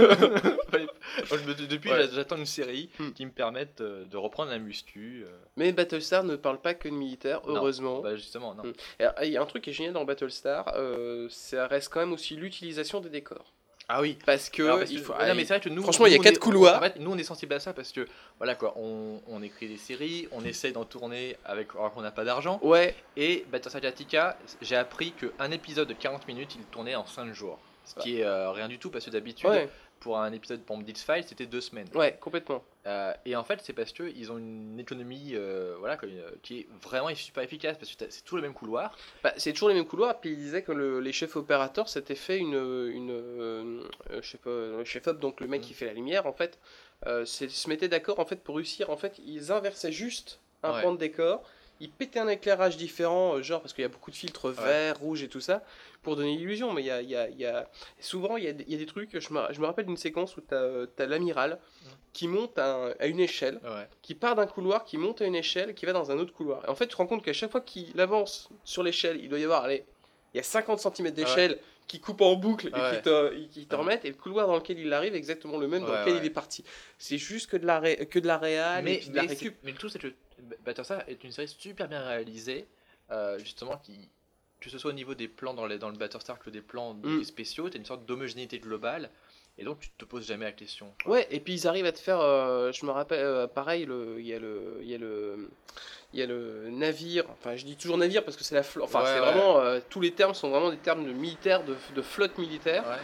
Moi, je me- depuis, Ouais. j'attends une série Hmm. qui me permette euh, de reprendre la muscu. euh. Mais Battlestar ne parle pas que de militaires, Non. heureusement. Bah, justement, non. Hmm. Et alors, il y a un truc qui est génial dans Battlestar, euh, ça reste quand même aussi l'utilisation des décors. Ah oui. Parce que Alors, parce il que- faut. ouais, non, mais c'est vrai que nous, franchement, il y a nous, on quatre est- couloirs. En fait, nous, on est sensible à ça parce que, voilà quoi, on, on écrit des séries, on essaye d'en tourner avec, alors qu'on n'a pas d'argent. Ouais, Et Battlestar Galactica, j'ai appris qu'un épisode de quarante minutes, il tournait en cinq jours. Ce qui est euh, rien du tout parce que d'habitude, ouais, pour un épisode pour X-Files, c'était deux semaines. ouais, complètement. Euh, et en fait, c'est parce qu'ils ont une économie euh, voilà, quoi, euh, qui est vraiment super efficace parce que t'as- c'est toujours le même couloir. Bah, c'est toujours les mêmes couloirs. Puis il disait que le- les chefs opérateurs s'étaient fait une, une, euh, euh, je sais pas, le chef op, donc le mec Mm. qui fait la lumière, en fait, euh, c'est- se mettaient d'accord en fait pour réussir. En fait, ils inversaient juste un Ouais. pan de décor. Ils pétaient un éclairage différent, euh, genre parce qu'il y a beaucoup de filtres verts, rouges et tout ça, pour donner l'illusion. Mais il y a, il y a- il y a- souvent il y a, des- il y a des trucs. Je me, je me rappelle d'une séquence où tu as, l'amiral qui monte à, un- à une échelle, Ouais. qui part d'un couloir, qui monte à une échelle, qui va dans un autre couloir. Et en fait, tu te rends compte qu'à chaque fois qu'il avance sur l'échelle, il doit y avoir, allez, il y a cinquante centimètres d'échelle qui coupe en boucle et Ouais. qui te, qui te Ouais. remettent, et le couloir dans lequel il arrive est exactement le même dans Ouais, lequel ouais. il est parti. C'est juste que de la, ré- que de la réal et Mais, puis de la mais, récup. c'est- mais le tout, c'est que Battlestar est une série super bien réalisée, euh, justement, qui, que ce soit au niveau des plans dans, les, dans le Battlestar que des plans Mm. spéciaux, tu as une sorte d'homogénéité globale, et donc tu te poses jamais la question. Ouais, et puis ils arrivent à te faire, euh, je me rappelle, euh, pareil, le- il y a le, il y a le, il y a le navire. Enfin, je dis toujours navire parce que c'est la flotte. Enfin, Ouais, c'est ouais. vraiment, euh, tous les termes sont vraiment des termes de militaire, de, de flotte militaire. Ouais.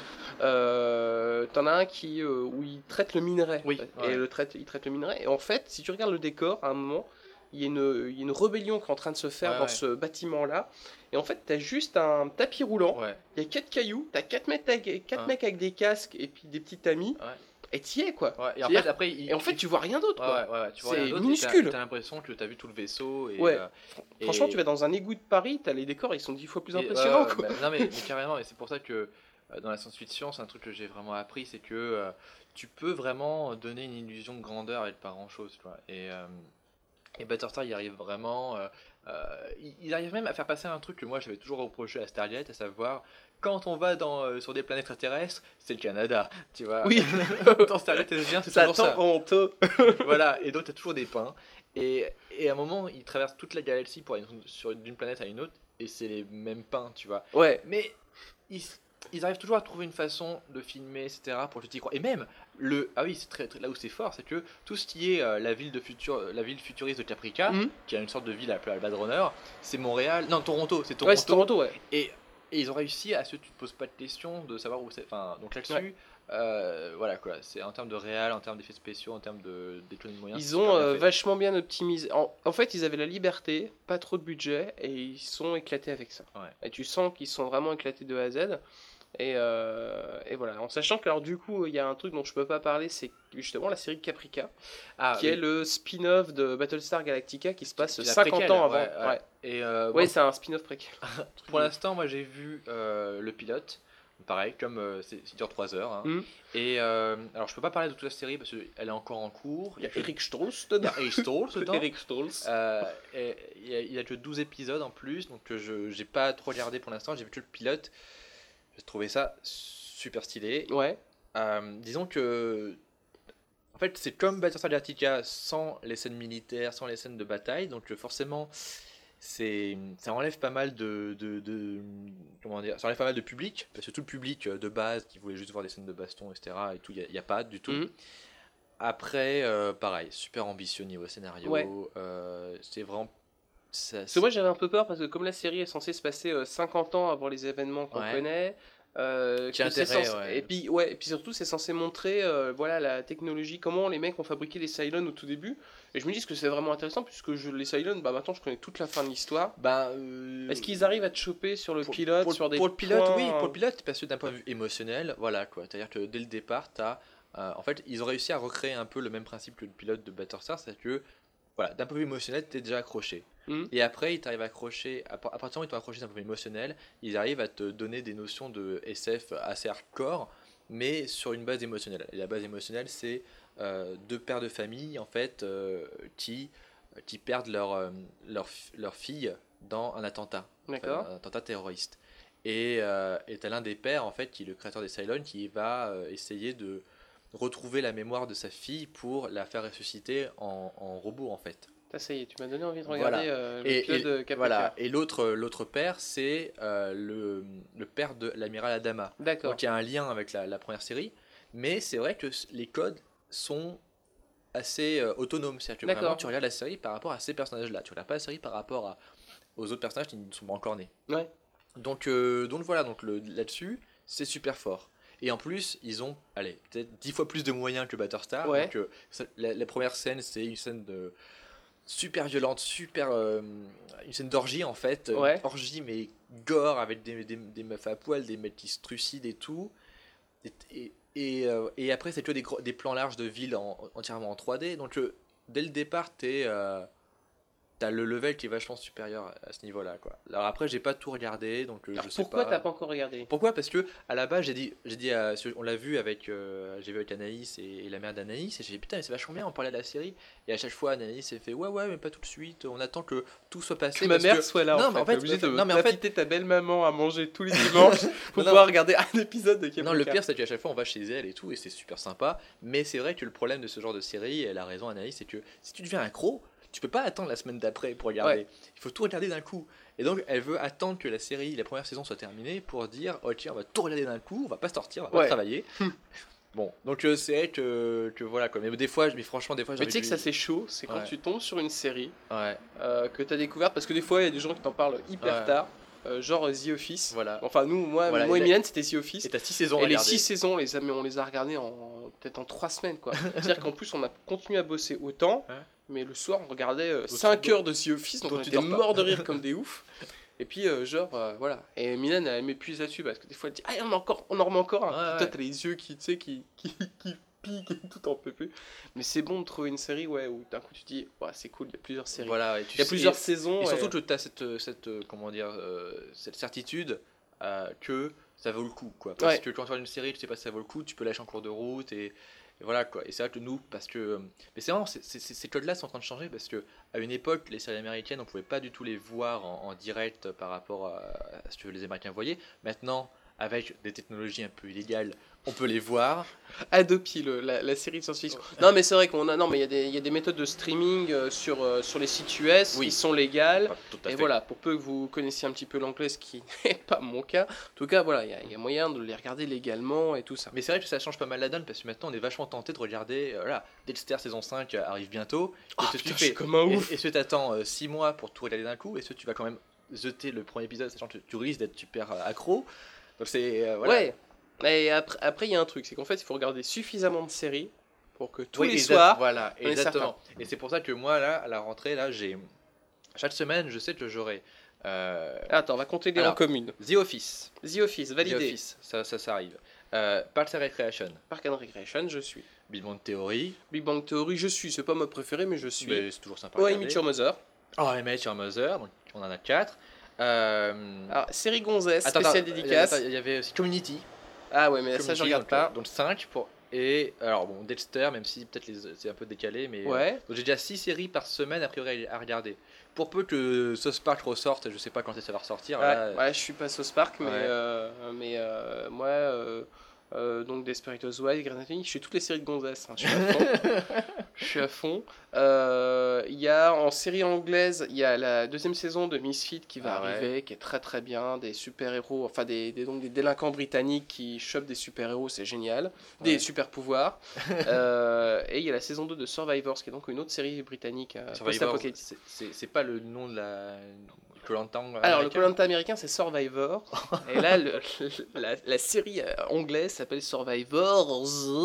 Euh, T'en as un qui, euh, où il traite le minerai. Oui, Et ouais. le traite, il traite le minerai. Et en fait, si tu regardes le décor, à un moment, il y a une, il y a une rébellion qui est en train de se faire Ouais, dans ouais. ce bâtiment-là. Et en fait, t'as juste un tapis roulant. Ouais. Il y a quatre cailloux. T'as quatre mecs, avec- quatre Ouais. mecs avec des casques et puis des petits tamis. Ouais. Et t'y es, quoi. Ouais, et en C'est-à-dire- fait, après, il- Et en fait, tu vois rien d'autre, Ouais, quoi. ouais, ouais, tu vois C'est rien d'autre, et minuscule. t'as- T'as l'impression que t'as vu tout le vaisseau. Et, Ouais. euh, et- Franchement, tu vas dans un égout de Paris, t'as les décors, ils sont dix fois plus et- impressionnants, ouais, ouais, quoi. bah, non, mais, mais carrément, et c'est pour ça que euh, dans la science-fiction, c'est un truc que j'ai vraiment appris, c'est que euh, tu peux vraiment donner une illusion de grandeur avec pas grand-chose, tu vois. Et, euh, Et Battlestar, il arrive vraiment. Euh, euh, il, il arrive même à faire passer un truc que moi j'avais toujours reproché à Stargate, à savoir quand on va dans, euh, sur des planètes extraterrestres, c'est le Canada, tu vois. Oui. Dans Stargate, c'est bien, c'est Ça toujours ça. attend vraiment tôt. Voilà, et donc t'as toujours des pins. Et, et à un moment, ils traversent toute la galaxie pour aller sur d'une planète à une autre, et c'est les mêmes pins, tu vois. Ouais. Mais ils, ils arrivent toujours à trouver une façon de filmer, et cetera, pour que tu y crois. Et même, le, ah oui, c'est très, très- là où c'est fort, c'est que tout ce qui est euh, la, ville de futur, la ville futuriste de Caprica, Mhm. qui a une sorte de ville appelée Blade Runner, c'est Montréal, non, Toronto, c'est Toronto. Ouais, c'est Toronto, ouais. Et, et ils ont réussi à ce que tu te poses pas de questions de savoir où c'est. Enfin, donc là-dessus, Ouais. euh, voilà quoi, c'est en termes de réal, en termes d'effets spéciaux, en termes de- d'économie de moyens. c'est Ils super ont bien euh, fait. vachement bien optimisé. En, en fait, ils avaient la liberté, pas trop de budget, et ils sont éclatés avec ça. Ouais. Et tu sens qu'ils sont vraiment éclatés de A à Z. Et, euh, et voilà. En sachant que, alors, du coup, il y a un truc dont je peux pas parler, c'est justement la série Caprica, Ah, qui oui. est le spin-off de Battlestar Galactica qui se passe Qui est la cinquante préquelle, ans avant. ouais, Ouais, ouais. Et euh, Ouais, moi, c'est un spin-off préquel. pour l'instant, moi j'ai vu euh, le pilote. Pareil, comme euh, c'est, il dure trois heures. Hein. Hmm. Et euh, alors, je peux pas parler de toute la série parce qu'elle est encore en cours. Il y a que- Eric Strauss il y dedans. a Eric Stoltz dedans. Eric Strauss. Euh, et il y a, il y a que douze épisodes en plus, donc euh, je j'ai pas trop regardé pour l'instant. J'ai vu que le pilote. J'ai trouvé ça super stylé. Ouais. Euh, disons que. En fait, c'est comme Battlestar Galactica sans les scènes militaires, sans les scènes de bataille, donc euh, forcément. C'est, ça enlève pas mal de, de, de- comment dire, ça enlève pas mal de public parce que tout le public euh, de base qui voulait juste voir des scènes de baston, et cetera et tout, il y, a pas du tout. Mhm. Après, euh, pareil, super ambitieux niveau scénario. Ouais. euh, c'est vraiment ça- Parce que moi j'avais un peu peur parce que comme la série est censée se passer euh, cinquante ans avant les événements qu'on Ouais. connaît, euh, Qui a que c'est intérêt, censé- ouais. et puis ouais, et puis surtout c'est censé montrer euh, voilà la technologie, comment les mecs ont fabriqué les Cylons au tout début. Et je me dis que c'est vraiment intéressant puisque je, les Cylons, bah maintenant je connais toute la fin de l'histoire. bah, euh, Est-ce qu'ils arrivent à te choper sur le pour, pilote, pour- sur des pour le pilote, points, oui, euh, pour le pilote, parce que d'un point de vue émotionnel, voilà quoi. C'est-à-dire que dès le départ, t'as, euh, en fait, ils ont réussi à recréer un peu le même principe que le pilote de Battlestar, c'est-à-dire que, voilà, d'un point de vue émotionnel, t'es déjà accroché. Mhm. Et après, ils t'arrivent à accrocher, à, par- à partir du moment où ils t'ont accroché d'un point de vue émotionnel, ils arrivent à te donner des notions de S F assez hardcore, mais sur une base émotionnelle. Et la base émotionnelle, c'est euh, deux pères de famille, en fait, euh, qui, qui perdent leur, euh, leur, fi- leur fille dans un attentat. D'accord. Enfin, un attentat terroriste. Et euh, et t'as l'un des pères, en fait, qui est le créateur des Cylons, qui va euh, essayer de retrouver la mémoire de sa fille pour la faire ressusciter en, en robot, en fait. Ça, ça y est, tu m'as donné envie de Voilà. regarder euh, le Et, pilote et- de Caprica. voilà. Et l'autre, l'autre père, c'est euh, le, le père de l'amiral Adama. D'accord. Donc il y a un lien avec la, la première série, mais c'est vrai que s- les codes sont assez euh, autonomes. C'est-à-dire que D'accord. vraiment, tu regardes la série par rapport à ces personnages-là. Tu regardes pas la série par rapport à- aux autres personnages qui ne sont pas encore nés. Ouais. Donc, euh, donc voilà, donc le- là-dessus, c'est super fort. Et en plus, ils ont, allez, peut-être dix fois plus de moyens que Battlestar. Ouais. Donc, euh, ça- la, la première scène, c'est une scène de super violente, super, euh, une scène d'orgie en fait, euh, Ouais. orgie mais gore avec des, des, des meufs à poil, des mecs qui se trucident et tout. Et, et, et, euh, et après, c'est que des, gros- des plans larges de ville en- entièrement en trois D. Donc, euh, dès le départ, t'es, euh, t'as le level qui est vachement supérieur à ce niveau-là, quoi. Alors après, j'ai pas tout regardé, donc euh, Alors je sais pourquoi pas. t'as pas encore regardé? Pourquoi? Parce que à la base, j'ai dit, j'ai dit, à- on l'a vu avec, euh, j'ai vu avec Anaïs et, et la mère d'Anaïs, et j'ai dit putain, mais c'est vachement bien, on parlait de la série. Et à chaque fois, Anaïs elle fait ouais, ouais, mais pas tout de suite. On attend que tout soit passé. Que ma parce mère que- soit là. Non, en mais en fait, fait, T'es obligé de non, mais en fait- d'inviter ta belle maman à manger tous les dimanches pour Non, non. pouvoir regarder un épisode de Caprica. Non, le pire, c'est qu'à chaque fois, on va chez elle et tout, et c'est super sympa. Mais c'est vrai que le problème de ce genre de série, et elle a raison, Anaïs, c'est que si tu deviens accro, tu peux pas attendre la semaine d'après pour regarder. Ouais. Il faut tout regarder d'un coup. Et donc, elle veut attendre que la série, la première saison soit terminée pour dire ok, on va tout regarder d'un coup, on va pas sortir, on va pas Ouais. travailler. Bon, donc euh, c'est vrai que, que voilà quoi. Mais des fois, mais franchement, des fois, j'ai Mais tu sais envie que de ça c'est chaud, c'est quand Ouais. tu tombes sur une série lui- Ouais, euh, que t'as découverte, parce que des fois il y a des gens qui t'en parlent hyper Ouais. tard, euh, genre The Office. voilà. Enfin nous, moi, Voilà, moi et et- Mylène c'était The Office. Et t'as six saisons à Et les regarder. six saisons, on les a, mais on les a regardées en peut-être en trois semaines quoi. C'est-à-dire qu'en plus on a continué à bosser autant, Ouais. mais le soir on regardait tu- cinq heures de The Office, donc dont on tu était dors pas. morts de rire comme des oufs. Et puis euh, genre euh, voilà. Et Mylène elle m'épuise là-dessus parce que des fois elle dit ah on en encore, on en remet encore. un. Ouais, Puis ouais. toi t'as les yeux qui tu sais qui qui, qui piquent et tout en peut plus. Mais c'est bon de trouver une série ouais où d'un coup tu dis ouais c'est cool, il y a plusieurs séries. Voilà, et tu Il y a sais- plusieurs et- saisons. Et surtout ouais. que tu as cette, cette, euh, comment dire, euh, cette certitude euh, que ça vaut le coup. Quoi. Parce Ouais. que quand tu regardes une série, tu sais pas si ça vaut le coup, tu peux lâcher en cours de route. Et, et Et voilà quoi. Et c'est vrai que nous, parce que. Mais c'est vraiment, c'est, c'est, ces codes-là sont en train de changer parce que à une époque, les séries américaines, on pouvait pas du tout les voir en, en direct par rapport à, à ce que les Américains voyaient. Maintenant, avec des technologies un peu illégales, on peut les voir. Adopi, le, la, la série de science-fiction. Non, mais c'est vrai qu'on a. Non, mais il y a des, il y a des méthodes de streaming euh, sur, euh, sur les sites U S Oui. qui sont légales. Ah, tout à Et fait. voilà, pour peu que vous connaissiez un petit peu l'anglais, ce qui n'est pas mon cas. En tout cas, voilà, il y, a- il y a moyen de les regarder légalement et tout ça. Mais c'est vrai que ça change pas mal la donne parce que maintenant on est vachement tenté de regarder. Euh, voilà, Dexter saison cinq arrive bientôt. Oh, Est-ce que putain, tu je suis fais comme un ouf. Est-ce que tu attends six mois pour tout regarder d'un coup? Est-ce que tu vas quand même jeter le premier épisode sachant que tu risques d'être super euh, accro? Donc c'est. euh, voilà. Ouais. Et après, après, il y a un truc, c'est qu'en fait, il faut regarder suffisamment de séries pour que tous Oui, les exact- soirs. Voilà, on est exactement. Et c'est pour ça que moi, là, à la rentrée, là, j'ai. Chaque semaine, je sais que j'aurai. euh, Attends, on va compter les en Alors, commune. The Office. The Office, validé. The Office, ça, ça, ça arrive. Euh, Parks and Recreation. Park and Recreation, je suis. Big Bang Theory. Big Bang Theory, je suis. C'est pas ma préférée, mais je suis. Mais c'est toujours sympa. à Oh, I regarder. Meet Your Mother. Oh, I Met Your Mother, donc on en a quatre. Euh... Alors, série Gonzesse, attends, spéciale attends, dédicace. attends, Il y avait aussi Community. Ah ouais, mais ça, je Community, regarde donc, pas. euh, Donc cinq pour. Et alors, bon, Dexter, même si peut-être les... c'est un peu décalé, mais. euh, Ouais. Donc j'ai déjà six séries par semaine a priori à regarder. Pour peu que South Park ressorte, je sais pas quand ça va ressortir. Ouais, là, ouais, je suis pas South Park, mais, Ouais. euh, mais euh, moi, euh, euh, donc Desperate Housewives, Grey's Anatomy, je suis toutes les séries de Gonzesse. hein, je suis à fond. Je suis à fond. Euh, Il y a en série anglaise, il y a la deuxième saison de Misfit qui va Ah ouais. arriver, qui est très très bien, des super héros, enfin des, des, donc des délinquants britanniques qui chopent des super héros, c'est génial, des Ouais. super pouvoirs. Euh, et il y a la saison deux de Survivors, qui est donc une autre série britannique euh, Survivor, post-apocalyptique. c'est- c'est c'est pas le nom de la Koh-Lanta Alors, le américain. Koh-Lanta américain, c'est Survivor. Et là, le- la, la série euh, anglaise s'appelle Survivors,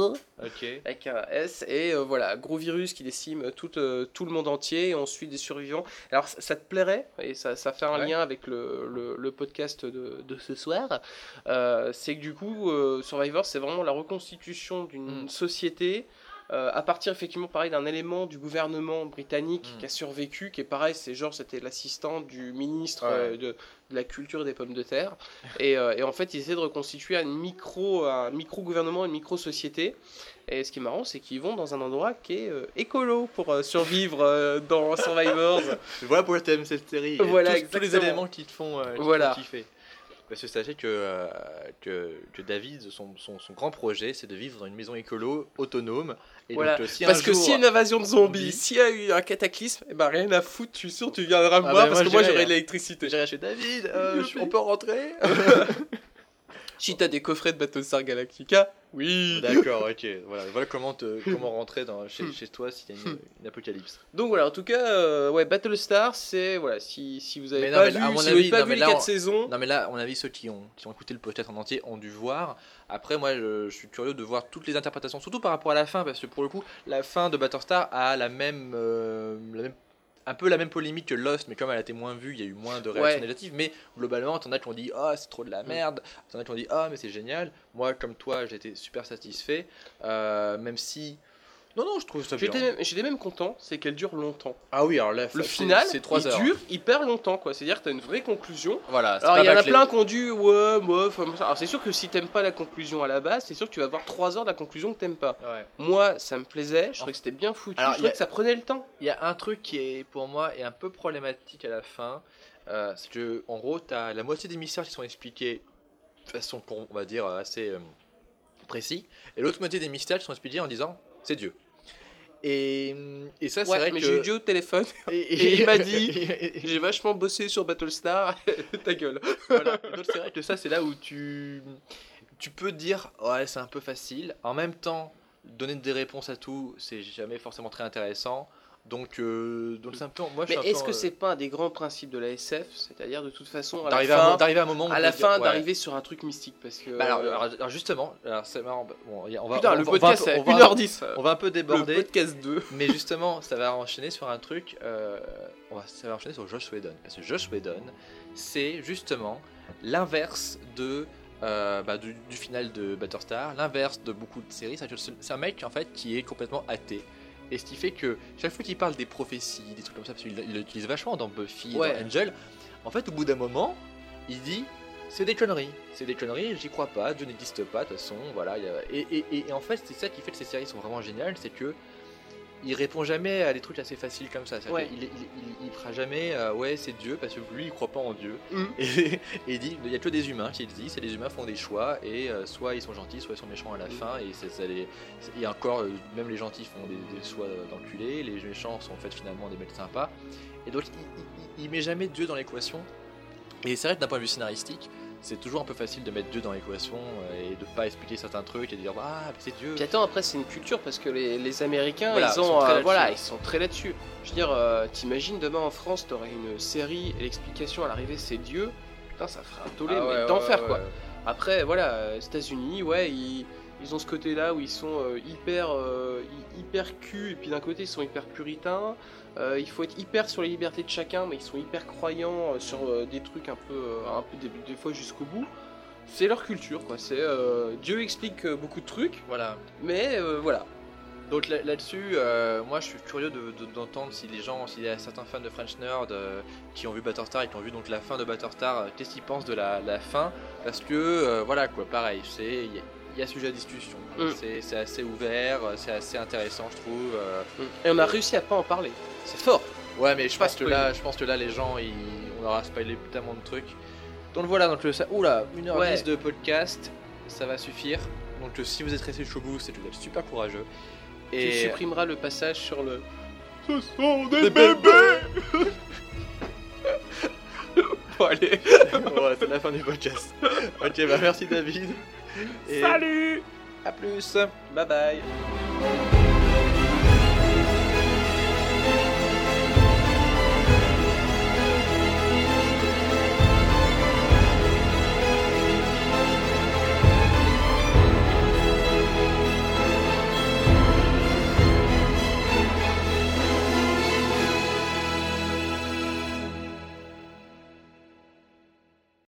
Ok. avec un S. Et euh, voilà, gros virus qui décime tout, euh, tout le monde entier. Et on suit des survivants. Alors, ça, ça te plairait, et ça, ça fait un Ouais. lien avec le, le, le podcast de, de ce soir. Euh, c'est que du coup, euh, Survivor, c'est vraiment la reconstitution d'une Mm. société. Euh, à partir effectivement pareil d'un élément du gouvernement britannique Mm. qui a survécu, qui est pareil, c'est genre c'était l'assistant du ministre Ouais. euh, de, de la culture et des pommes de terre, et, euh, et en fait ils essaient de reconstituer un micro, un micro gouvernement, une micro société. Et ce qui est marrant, c'est qu'ils vont dans un endroit qui est euh, écolo pour euh, survivre euh, dans Survivors. Voilà pourquoi t'aimes cette série. Et Voilà, tous, tous les exactement. éléments qui te font, euh, qui te Voilà. font kiffer. Parce que sachez que, euh, que, que David, son, son, son grand projet, c'est de vivre dans une maison écolo autonome. Et Voilà. donc, euh, si Parce un que jour- s'il y a une invasion de zombies, Zombie. s'il y a eu un cataclysme, eh ben rien à foutre, je suis sûr que tu viendras me Ah voir bah, parce moi, que moi j'irai, j'aurai hein. de l'électricité. J'irai chez David, euh, je- on peut rentrer. Si t'as des coffrets de Battlestar Galactica, oui. D'accord, ok. Voilà, voilà comment, te, comment rentrer dans, chez, chez toi s'il y a une, une apocalypse. Donc voilà, en tout cas, euh, ouais, Battlestar, c'est voilà, si, si vous avez Mais non, pas mais vu, à mon si vous avis, avez pas non, vu mais les là, quatre on- saisons, Non mais là, à mon avis, ceux qui ont, qui ont écouté le podcast en entier ont dû voir. Après, moi, je, je suis curieux de voir toutes les interprétations, surtout par rapport à la fin, parce que pour le coup, la fin de Battlestar a la même, euh, la même un peu la même polémique que Lost, mais comme elle a été moins vue, il y a eu moins de réactions Ouais. négatives. Mais globalement, t'en as qui ont dit ah c'est trop de la merde, t'en as qui ont dit ah mais c'est génial. Moi, comme toi, j'étais super satisfait, euh, même si non non, je trouve ça bien. j'étais même, j'étais même content, c'est qu'elle dure longtemps. Ah oui, alors là, Le c'est- final, c'est trois il heures. dure hyper longtemps, quoi. C'est-à-dire que t'as une vraie conclusion. Voilà. c'est Alors pas il y en a bâclé. plein qui ont dit ouais, ouais, enfin, ça. Alors c'est sûr que si t'aimes pas la conclusion à la base, c'est sûr que tu vas avoir trois heures de la conclusion que t'aimes pas. Ouais. Moi, ça me plaisait, je trouvais que c'était bien foutu, Alors, je il y trouvais a- que ça prenait le temps. Il y a un truc qui est pour moi est un peu problématique à la fin, euh, c'est que en gros t'as la moitié des mystères qui sont expliqués de façon on va dire assez euh, précis, et l'autre moitié des mystères qui sont expliqués en disant c'est Dieu. Et, et ça c'est Ouais, vrai mais que j'ai eu Dieu au téléphone, et, et il m'a dit, j'ai vachement bossé sur Battlestar, ta gueule. voilà. Et donc, c'est vrai que ça c'est là où tu tu peux dire ouais c'est un peu facile, en même temps donner des réponses à tout c'est jamais forcément très intéressant. Donc, euh, donc c'est un peu. Moi, je Mais suis un est-ce peu, que euh, c'est pas un des grands principes de la S F, c'est-à-dire de toute façon à la d'arriver à, un fin, mo- d'arriver à un moment où à on la peut dire, fin ouais. d'arriver sur un truc mystique parce que Bah alors, euh, alors, alors justement, alors c'est marrant. bah, Bon, y a- on va, putain, on le va- on va un podcast peu- c'est on à va- une heure dix. On va un peu Le déborder, podcast deux. mais justement, ça va enchaîner sur un truc. euh, on va, ça va enchaîner sur Joss Whedon, parce que Joss Whedon, c'est justement l'inverse de euh, bah, du, du final de Battlestar, l'inverse de beaucoup de séries. C'est que c'est c'est un mec en fait qui est complètement athée. Et ce qui fait que chaque fois qu'il parle des prophéties, des trucs comme ça, parce qu'il il l'utilise vachement dans Buffy, Ouais. dans Angel, en fait, au bout d'un moment, il dit c'est des conneries. C'est des conneries, j'y crois pas, Dieu n'existe pas, de toute façon, voilà. Y a... et, et, et, et en fait, c'est ça qui fait que ces séries sont vraiment géniales, c'est que il répond jamais à des trucs assez faciles comme ça. Ouais. Il, il, il, il fera jamais, euh, ouais, c'est Dieu, parce que lui, il croit pas en Dieu. Mm. Et, et il dit, il y a que des humains qui le disent, et les humains font des choix, et euh, soit ils sont gentils, soit ils sont méchants à la Mm. fin, et c'est, ça les, et encore, euh, même les gentils font des, des choix d'enculés, les méchants sont en fait finalement des mecs sympas. Et donc, il, il, il met jamais Dieu dans l'équation. Et c'est vrai que d'un point de vue scénaristique, c'est toujours un peu facile de mettre Dieu dans l'équation euh, et de pas expliquer certains trucs et de dire ah c'est Dieu. Puis attends, après c'est une culture parce que les, les Américains Voilà, ils ils sont ont très euh, là-dessus. voilà ils sont très là-dessus. Je veux dire, euh, t'imagines demain en France t'aurais une série et l'explication à l'arrivée c'est Dieu. Putain ça ferait un tollé Ah ouais, mais ouais, d'enfer ouais, quoi. ouais. Après voilà, euh, États-Unis ouais ils, ils ont ce côté là où ils sont euh, hyper euh, hy- hyper cul et puis d'un côté ils sont hyper puritains. Euh, il faut être hyper sur les libertés de chacun mais ils sont hyper croyants euh, sur euh, des trucs un peu euh, un peu des, des fois jusqu'au bout. C'est leur culture, quoi. C'est euh, Dieu explique euh, beaucoup de trucs, Voilà. mais euh, voilà. Donc là- là-dessus, euh, moi je suis curieux de- de- d'entendre si les gens, s'il y a certains fans de French Nerd euh, qui ont vu Battlestar et qui ont vu donc la fin de Battlestar, euh, qu'est-ce qu'ils pensent de la, la fin. Parce que euh, voilà quoi, pareil, c'est il y, a- il y a sujet à discussion. Mm. C'est c'est assez ouvert, c'est assez intéressant je trouve. euh. Et on a réussi à pas en parler. C'est fort. Ouais mais je Pas pense que spoiler. là, je pense que là les gens, ils, on leur a spoilé tellement de trucs. Donc voilà, donc le ça, oula, une heure dix Ouais. de podcast, ça va suffire. Donc euh, si vous êtes resté jusqu'au bout, c'est que vous êtes super courageux. Tu supprimeras le passage sur le. Ce sont des bébés. Bon allez. Ouais, c'est la fin du podcast. Ok, bah merci David. Et Salut. à plus. Bye bye.